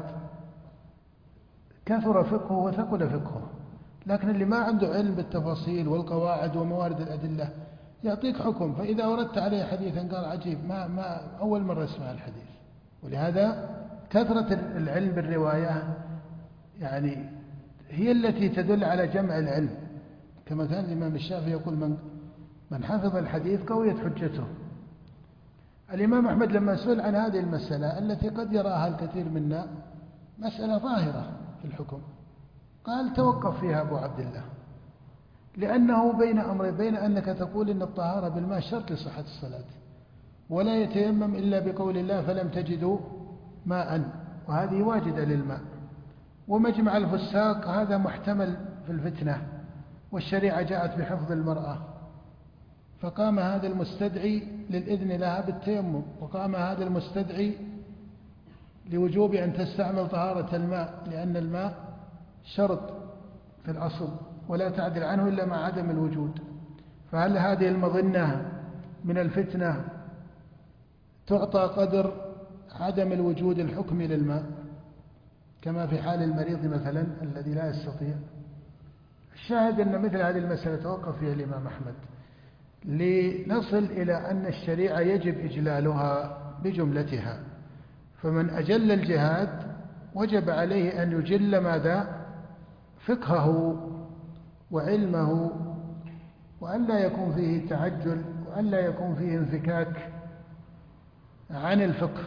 كثر فقهه وثقل فقهه، لكن اللي ما عنده علم بالتفاصيل والقواعد وموارد الأدلة يعطيك حكم، فإذا أردت عليه حديثا قال عجيب ما أول مرة اسمع الحديث. ولهذا كثرة العلم بالرواية يعني هي التي تدل على جمع العلم، كما كان الإمام الشافعي يقول من حفظ الحديث قويت حجته. الإمام أحمد لما سئل عن هذه المسألة التي قد يراها الكثير منا مسألة ظاهرة في الحكم قال توقف فيها أبو عبد الله، لأنه بين أمرين، بين أنك تقول إن الطهارة بالماء شرط لصحة الصلاة ولا يتيمم إلا بقول الله فلم تجدوا ماء، وهذه واجدة للماء، ومجمع الفساق هذا محتمل في الفتنة والشريعة جاءت بحفظ المرأة، فقام هذا المستدعي للإذن لها بالتيمم، وقام هذا المستدعي لوجوب أن تستعمل طهارة الماء لأن الماء شرط في الأصل ولا تعدل عنه إلا مع عدم الوجود. فهل هذه المظنة من الفتنة تعطى قدر عدم الوجود الحكمي للماء كما في حال المريض مثلا الذي لا يستطيع؟ الشاهد أن مثل هذه المسألة توقف فيها الإمام أحمد لنصل إلى أن الشريعة يجب إجلالها بجملتها، فمن أجل الجهاد وجب عليه أن يجل ماذا؟ فقهه وعلمه، وأن لا يكون فيه تعجل وأن لا يكون فيه انفكاك عن الفقه.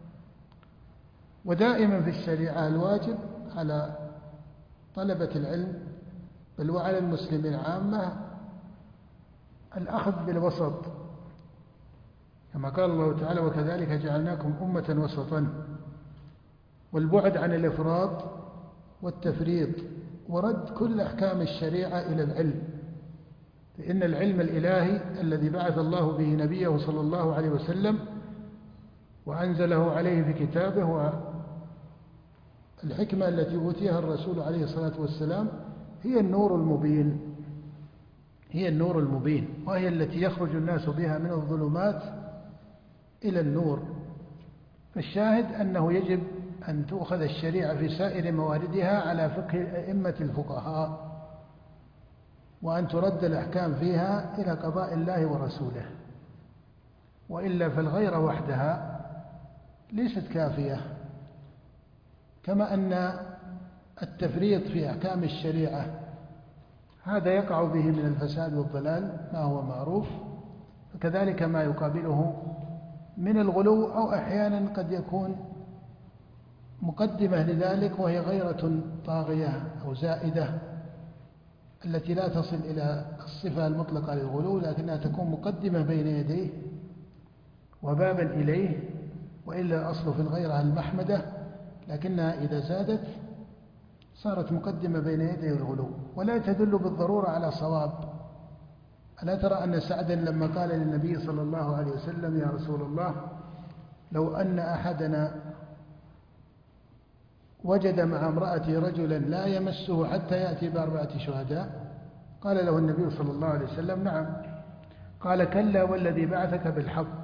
ودائما في الشريعة الواجب على طلبة العلم بل وعلى المسلمين عامة الأخذ بالوسط، كما قال الله تعالى وكذلك جعلناكم أمة وسطا، والبعد عن الإفراط والتفريط ورد كل أحكام الشريعة إلى العلم، لأن العلم الإلهي الذي بعث الله به نبيه صلى الله عليه وسلم وأنزله عليه في كتابه والحكمة التي أوتيها الرسول عليه الصلاة والسلام هي النور المبين، هي النور المبين، وهي التي يخرج الناس بها من الظلمات إلى النور. فالشاهد أنه يجب أن تؤخذ الشريعة في سائر مواردها على فقه أئمة الفقهاء، وأن ترد الأحكام فيها إلى قضاء الله ورسوله، وإلا فالغيرة وحدها ليست كافية. كما أن التفريط في أحكام الشريعة هذا يقع به من الفساد والضلال ما هو معروف، فكذلك ما يقابله من الغلو، أو أحيانا قد يكون مقدمة لذلك وهي غيرة طاغية أو زائدة التي لا تصل إلى الصفة المطلقة للغلو، لكنها تكون مقدمة بين يديه وبابا إليه، وإلا أصل في الغيرة المحمدة، لكنها إذا زادت صارت مقدمة بين يديه الغلو ولا تدل بالضرورة على صواب. ألا ترى أن سعدا لما قال للنبي صلى الله عليه وسلم يا رسول الله لو أن أحدنا وجد مع امرأته رجلا لا يمسه حتى يأتي بأربعة شهداء، قال له النبي صلى الله عليه وسلم نعم، قال كلا والذي بعثك بالحق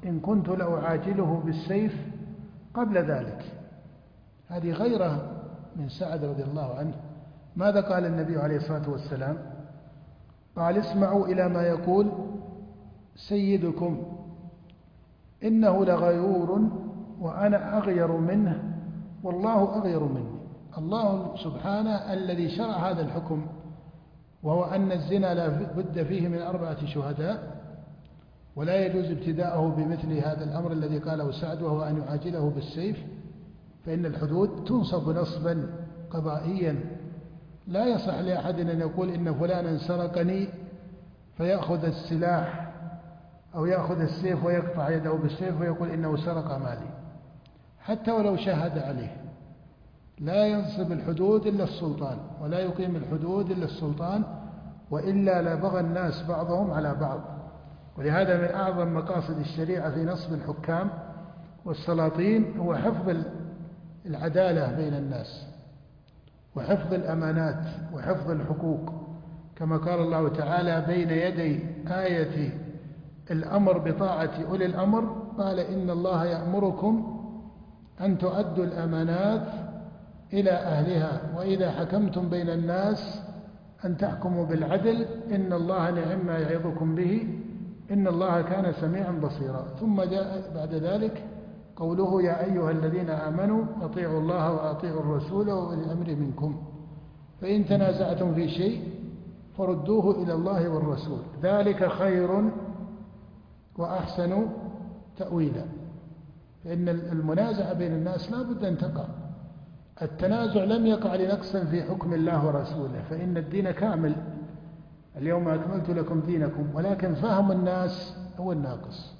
إن كنت لأعاجله بالسيف قبل ذلك. هذه غيرة من سعد رضي الله عنه. ماذا قال النبي عليه الصلاة والسلام؟ قال: اسمعوا إلى ما يقول سيدكم، إنه لغيور وأنا أغير منه والله أغير مني. الله سبحانه الذي شرع هذا الحكم، وهو أن الزنا لا بد فيه من 4 شهداء، ولا يجوز ابتداءه بمثل هذا الأمر الذي قاله سعد، وهو أن يعاجله بالسيف، فإن الحدود تنصب نصبا قضائيا. لا يصح لأحد أن يقول إن فلانا سرقني فيأخذ السلاح أو يأخذ السيف ويقطع يده بالسيف ويقول إنه سرق مالي، حتى ولو شاهد عليه. لا ينصب الحدود إلا السلطان، ولا يقيم الحدود إلا السلطان، وإلا لبغى الناس بعضهم على بعض. ولهذا من أعظم مقاصد الشريعة في نصب الحكام والسلاطين هو حفظ العدالة بين الناس، وحفظ الأمانات، وحفظ الحقوق، كما قال الله تعالى بين يدي آية الأمر بطاعة أولي الأمر: قال: إن الله يأمركم أن تؤدوا الأمانات إلى أهلها وإذا حكمتم بين الناس أن تحكموا بالعدل إن الله نعم ما يعظكم به إن الله كان سميعا بصيرا. ثم جاء بعد ذلك قوله: يا أيها الذين آمنوا أطيعوا الله وأطيعوا الرسول وأولي الأمر منكم فإن تنازعتم في شيء فردوه إلى الله والرسول ذلك خير وأحسن تأويلا. فإن المنازعة بين الناس لا بد أن تقع. التنازع لم يقع لنقص في حكم الله ورسوله، فإن الدين كامل، اليوم أكملت لكم دينكم، ولكن فهم الناس هو الناقص،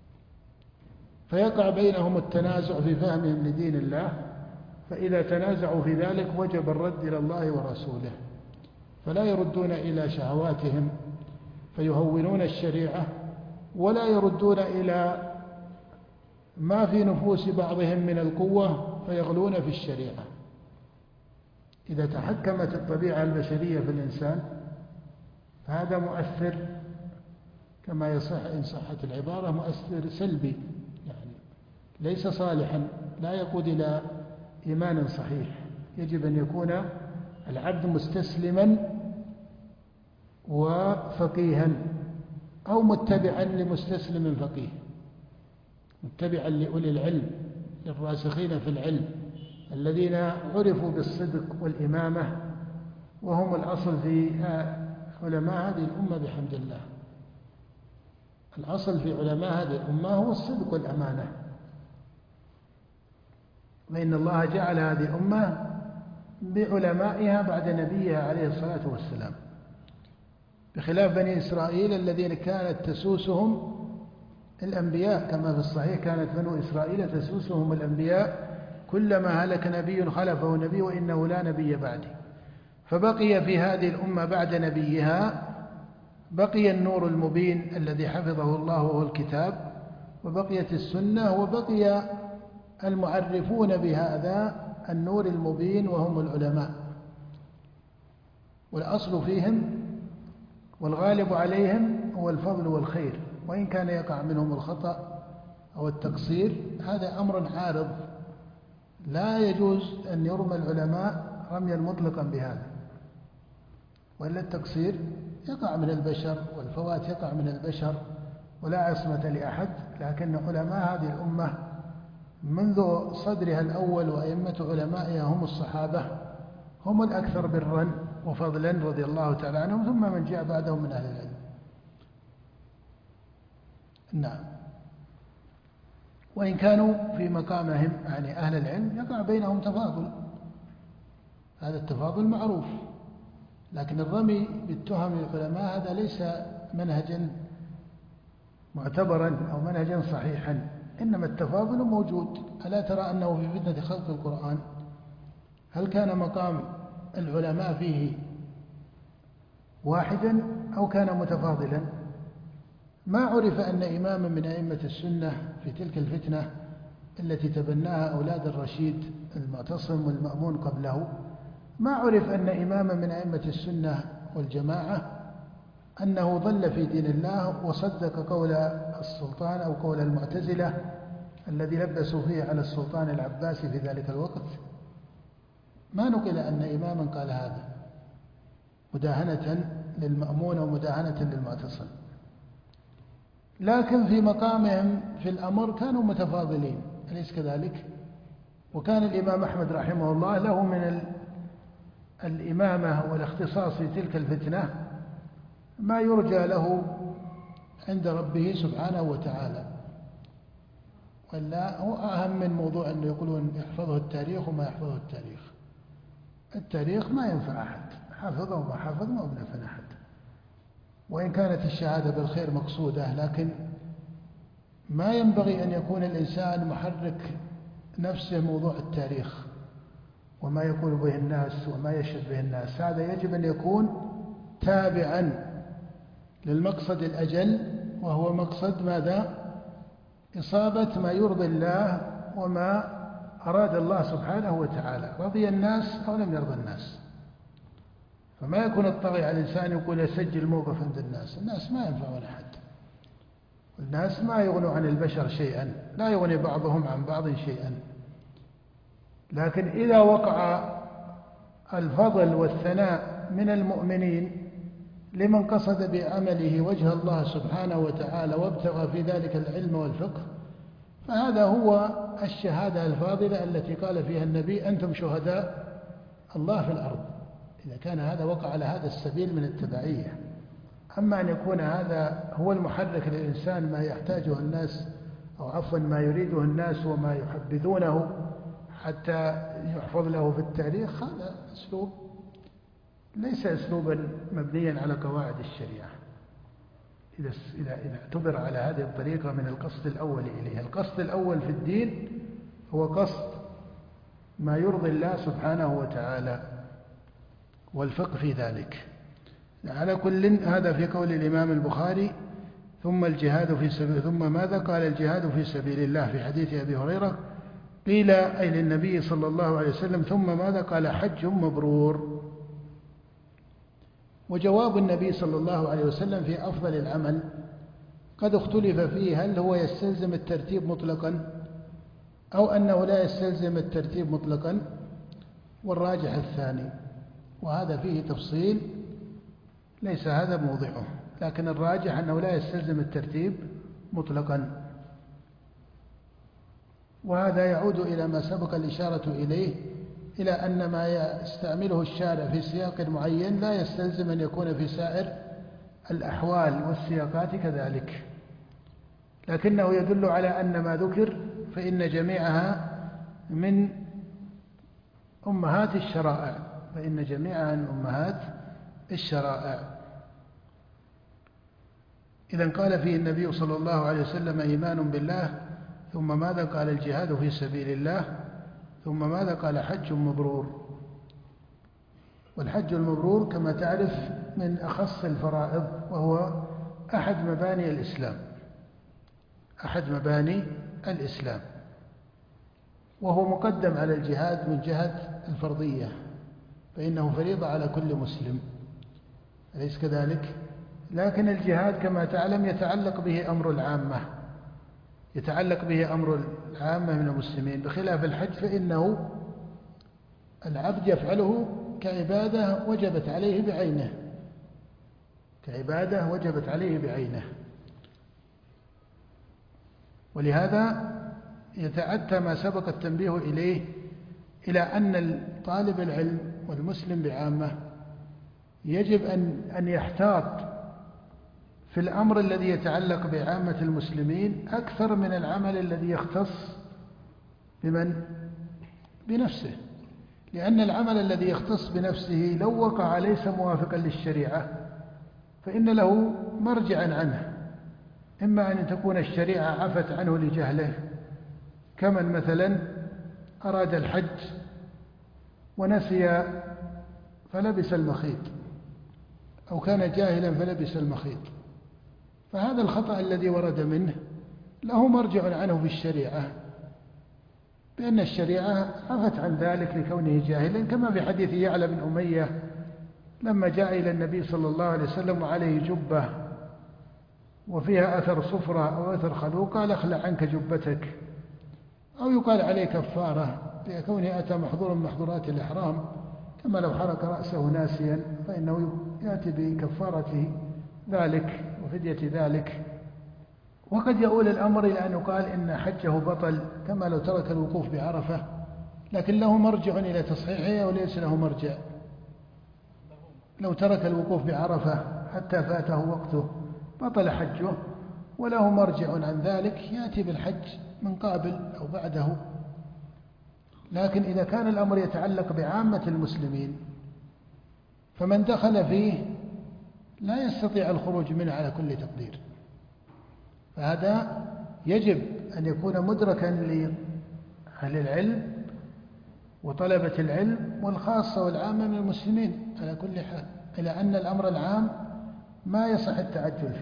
فيقع بينهم التنازع في فهمهم لدين الله، فإذا تنازعوا في ذلك وجب الرد إلى الله ورسوله، فلا يردون إلى شهواتهم فيهونون الشريعة، ولا يردون إلى ما في نفوس بعضهم من القوة فيغلون في الشريعة. إذا تحكمت الطبيعة البشرية في الإنسان فهذا مؤثر، كما يصح إن صحت العبارة، مؤثر سلبي، يعني ليس صالحا، لا يقود إلى إيمان صحيح. يجب أن يكون العبد مستسلما وفقيها، أو متبعا لمستسلم فقيه، متبعا لأولي العلم، للراسخين في العلم الذين عرفوا بالصدق والإمامة، وهم الأصل في علماء هذه الأمة بحمد الله. الأصل في علماء هذه الأمة هو الصدق والأمانة، وإن الله جعل هذه الأمة بعلمائها بعد نبيها عليه الصلاة والسلام، بخلاف بني إسرائيل الذين كانت تسوسهم الأنبياء، كما في الصحيح: كانت بنو إسرائيل تسوسهم الأنبياء كلما هلك نبي خلفه نبي وإنه لا نبي بعدي. فبقي في هذه الأمة بعد نبيها بقي النور المبين الذي حفظه الله وهو الكتاب، وبقيت السنة، وبقي المعرفون بهذا النور المبين وهم العلماء، والأصل فيهم والغالب عليهم هو الفضل والخير، وإن كان يقع منهم الخطأ أو التقصير هذا أمر عارض، لا يجوز أن يرمى العلماء رميا مطلقا بهذا، وإلا التقصير يقع من البشر والفوات يقع من البشر ولا عصمة لأحد. لكن علماء هذه الأمة منذ صدرها الأول وأئمة علمائها هم الصحابة، هم الأكثر برا وفضلا رضي الله تعالى عنهم، ثم من جاء بعدهم من أهل العلم. نعم. وإن كانوا في مقامهم يعني أهل العلم يقع بينهم تفاضل، هذا التفاضل معروف، لكن الرمي بالتهم للعلماء هذا ليس منهجا معتبرا أو منهجا صحيحا، إنما التفاضل موجود. ألا ترى أنه في فتنة خلق القرآن هل كان مقام العلماء فيه واحدا أو كان متفاضلا؟ ما عرف أن إماما من أئمة السنة في تلك الفتنة التي تبناها أولاد الرشيد المعتصم والمأمون قبله، ما عرف أن إماما من أئمة السنة والجماعة أنه ضل في دين الله وصدق قول السلطان أو قول المعتزلة الذي لبسوا فيه على السلطان العباسي في ذلك الوقت. ما نقل أن إماما قال هذا مداهنة للمأمون ومداهنة للمعتصم، لكن في مقامهم في الأمر كانوا متفاضلين، أليس كذلك؟ وكان الإمام أحمد رحمه الله له من الإمامة والاختصاص في تلك الفتنة ما يرجى له عند ربه سبحانه وتعالى. ولا هو أهم من موضوع أنه يقولون يحفظه التاريخ وما يحفظه التاريخ. التاريخ ما ينفع أحد، حفظه وما حفظ ما بنفع أحد، وإن كانت الشهادة بالخير مقصودة، لكن ما ينبغي أن يكون الإنسان محرك نفسه موضوع التاريخ وما يقول به الناس وما يشهد به الناس. هذا يجب أن يكون تابعا للمقصد الأجل، وهو مقصد ماذا؟ إصابة ما يرضي الله وما أراد الله سبحانه وتعالى. رضي الناس أو لم يرضى الناس، فما يكون الطغي على الإنسان يقول يسجل موقف عند الناس. الناس ما ينفعون أحد، الناس ما يغنوا عن البشر شيئا، لا يغني بعضهم عن بعض شيئا. لكن إذا وقع الفضل والثناء من المؤمنين لمن قصد بعمله وجه الله سبحانه وتعالى وابتغى في ذلك العلم والفقه، فهذا هو الشهادة الفاضلة التي قال فيها النبي أنتم شهداء الله في الأرض، إذا كان هذا وقع على هذا السبيل من التبعية. أما أن يكون هذا هو المحرك للإنسان ما يحتاجه الناس، أو عفوا ما يريده الناس وما يحبذونه حتى يحفظ له في التاريخ، هذا أسلوب ليس أسلوبا مبنيا على قواعد الشريعة إذا اعتبر على هذه الطريقة من القصد الأول إليه. القصد الأول في الدين هو قصد ما يرضي الله سبحانه وتعالى والفقه في ذلك. على كل هذا في قول الإمام البخاري ثم الجهاد في سبيل، ثم ماذا؟ قال الجهاد في سبيل الله في حديث أبي هريرة. قيل أي للنبي صلى الله عليه وسلم ثم ماذا؟ قال حج مبرور. وجواب النبي صلى الله عليه وسلم في أفضل العمل قد اختلف فيه، هل هو يستلزم الترتيب مطلقا أو أنه لا يستلزم الترتيب مطلقا، والراجح الثاني، وهذا فيه تفصيل ليس هذا موضعه، لكن الراجح أنه لا يستلزم الترتيب مطلقا. وهذا يعود إلى ما سبق الإشارة إليه، إلى أن ما يستعمله الشارع في سياق معين لا يستلزم أن يكون في سائر الأحوال والسياقات كذلك، لكنه يدل على أن ما ذكر فإن جميعها من أمهات الشرائع، فإن جميعها من أمهات الشرائع. إذن قال فيه النبي صلى الله عليه وسلم إيمان بالله، ثم ماذا؟ قال الجهاد في سبيل الله، ثم ماذا؟ قال حج مبرور. والحج المبرور كما تعرف من أخص الفرائض، وهو أحد مباني الإسلام، أحد مباني الإسلام، وهو مقدم على الجهاد من جهة الفرضية، فإنه فريضة على كل مسلم، أليس كذلك؟ لكن الجهاد كما تعلم يتعلق به أمر العامة، يتعلق به أمر العامة من المسلمين، بخلاف الحج فإنه العبد يفعله كعبادة وجبت عليه بعينه، كعبادة وجبت عليه بعينه. ولهذا يتعدى ما سبق التنبيه إليه إلى أن طالب العلم والمسلم بعامة يجب أن يحتاط في الأمر الذي يتعلق بعامة المسلمين أكثر من العمل الذي يختص بمن؟ بنفسه، لأن العمل الذي يختص بنفسه لو وقع ليس موافقا للشريعة فإن له مرجعا عنه، إما أن تكون الشريعة عفت عنه لجهله، كمن مثلا أراد الحج ونسي فلبس المخيط، أو كان جاهلا فلبس المخيط، فهذا الخطأ الذي ورد منه له مرجع عنه في الشريعة، بأن الشريعة عفت عن ذلك لكونه جاهلا، كما في حديث يعلى بن أمية لما جاء إلى النبي صلى الله عليه وسلم وعليه جبة وفيها أثر صفرة أو أثر خلوق قال اخلع عنك جبتك، أو يقال عليه كفارة لكونه أتى محظورا من محظورات الإحرام، كما لو حرك رأسه ناسيا فإنه يأتي بكفارة ذلك وفدية ذلك. وقد يؤول الأمر إلى أن يقال إن حجه بطل كما لو ترك الوقوف بعرفة، لكن له مرجع إلى تصحيحه وليس له مرجع. لو ترك الوقوف بعرفة حتى فاته وقته بطل حجه، وله مرجع عن ذلك يأتي بالحج من قابل أو بعده. لكن إذا كان الأمر يتعلق بعامة المسلمين فمن دخل فيه لا يستطيع الخروج منه على كل تقدير، فهذا يجب أن يكون مدركا لأهل العلم وطلبة العلم والخاصة والعامة من المسلمين على كل حال، إلى أن الأمر العام ما يصح التعجل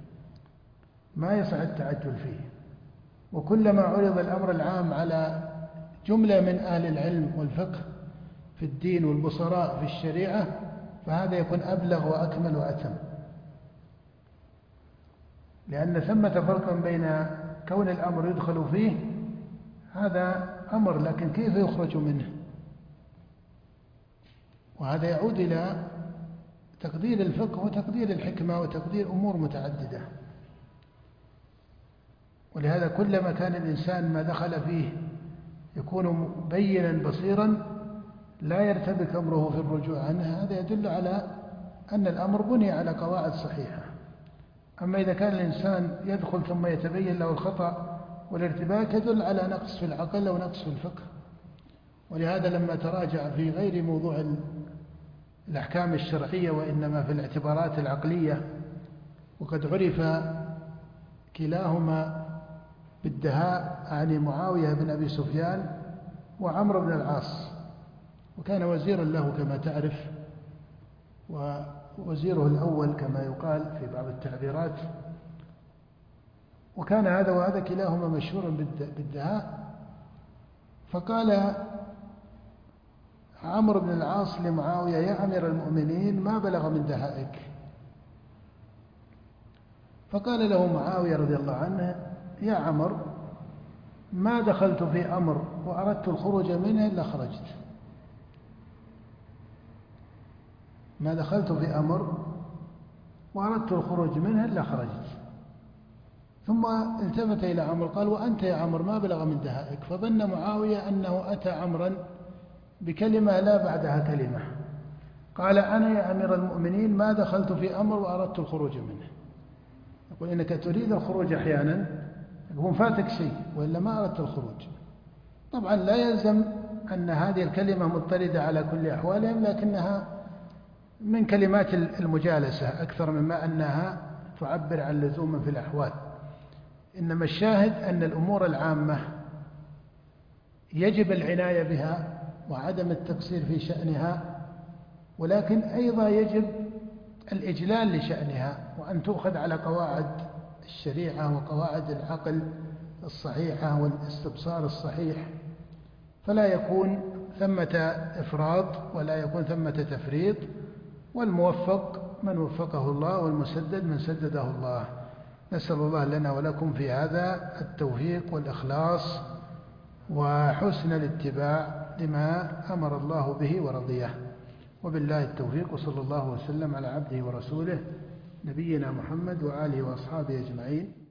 فيه، وكلما عرض الأمر العام على جملة من أهل العلم والفقه في الدين والبصراء في الشريعة فهذا يكون أبلغ وأكمل وأتم، لأن ثمة فرقا بين كون الأمر يدخل فيه هذا أمر، لكن كيف يخرج منه؟ وهذا يعود إلى تقدير الفقه وتقدير الحكمة وتقدير أمور متعددة. ولهذا كلما كان الإنسان ما دخل فيه يكون بينا بصيرا لا يرتبك أمره في الرجوع عنه، هذا يدل على أن الأمر بني على قواعد صحيحة. أما إذا كان الإنسان يدخل ثم يتبين له الخطأ والارتباك يدل على نقص في العقل أو نقص في الفقه. ولهذا لما تراجع في غير موضوع الأحكام الشرعية وإنما في الاعتبارات العقلية، وقد عرف كلاهما بالدهاء عن معاوية بن أبي سفيان وعمرو بن العاص، وكان وزيرا له كما تعرف، ووزيره الأول كما يقال في بعض التعبيرات، وكان هذا وهذا كلاهما مشهورا بالدهاء. فقال عمرو بن العاص لمعاوية: يا أمير المؤمنين ما بلغ من دهائك. فقال له معاوية رضي الله عنه: يا عمرو ما دخلت في أمر وأردت الخروج منه إلا خرجت، ما دخلت في أمر وأردت الخروج منه إلا خرجت. ثم التفت إلى عمرو قال: وأنت يا عمرو ما بلغ من دهائك. فظن معاوية أنه أتى عمرا بكلمة لا بعدها كلمة. قال: أنا يا أمير المؤمنين ما دخلت في أمر وأردت الخروج منه. يقول إنك تريد الخروج أحيانا يكون فاتك شيء وإلا ما أردت الخروج. طبعا لا يلزم أن هذه الكلمة مضطردة على كل أحوالهم، لكنها من كلمات المجالسة أكثر مما أنها تعبر عن لزوم في الأحوال. إنما الشاهد أن الأمور العامة يجب العناية بها وعدم التقصير في شأنها، ولكن أيضا يجب الإجلال لشأنها وأن تؤخذ على قواعد الشريعة وقواعد العقل الصحيحة والاستبصار الصحيح، فلا يكون ثمة إفراط ولا يكون ثمة تفريط، والموفق من وفقه الله والمسدد من سدده الله. نسأل الله لنا ولكم في هذا التوفيق والإخلاص وحسن الاتباع لما أمر الله به ورضيه، وبالله التوفيق، وصلى الله وسلم على عبده ورسوله نبينا محمد وآله وأصحابه أجمعين.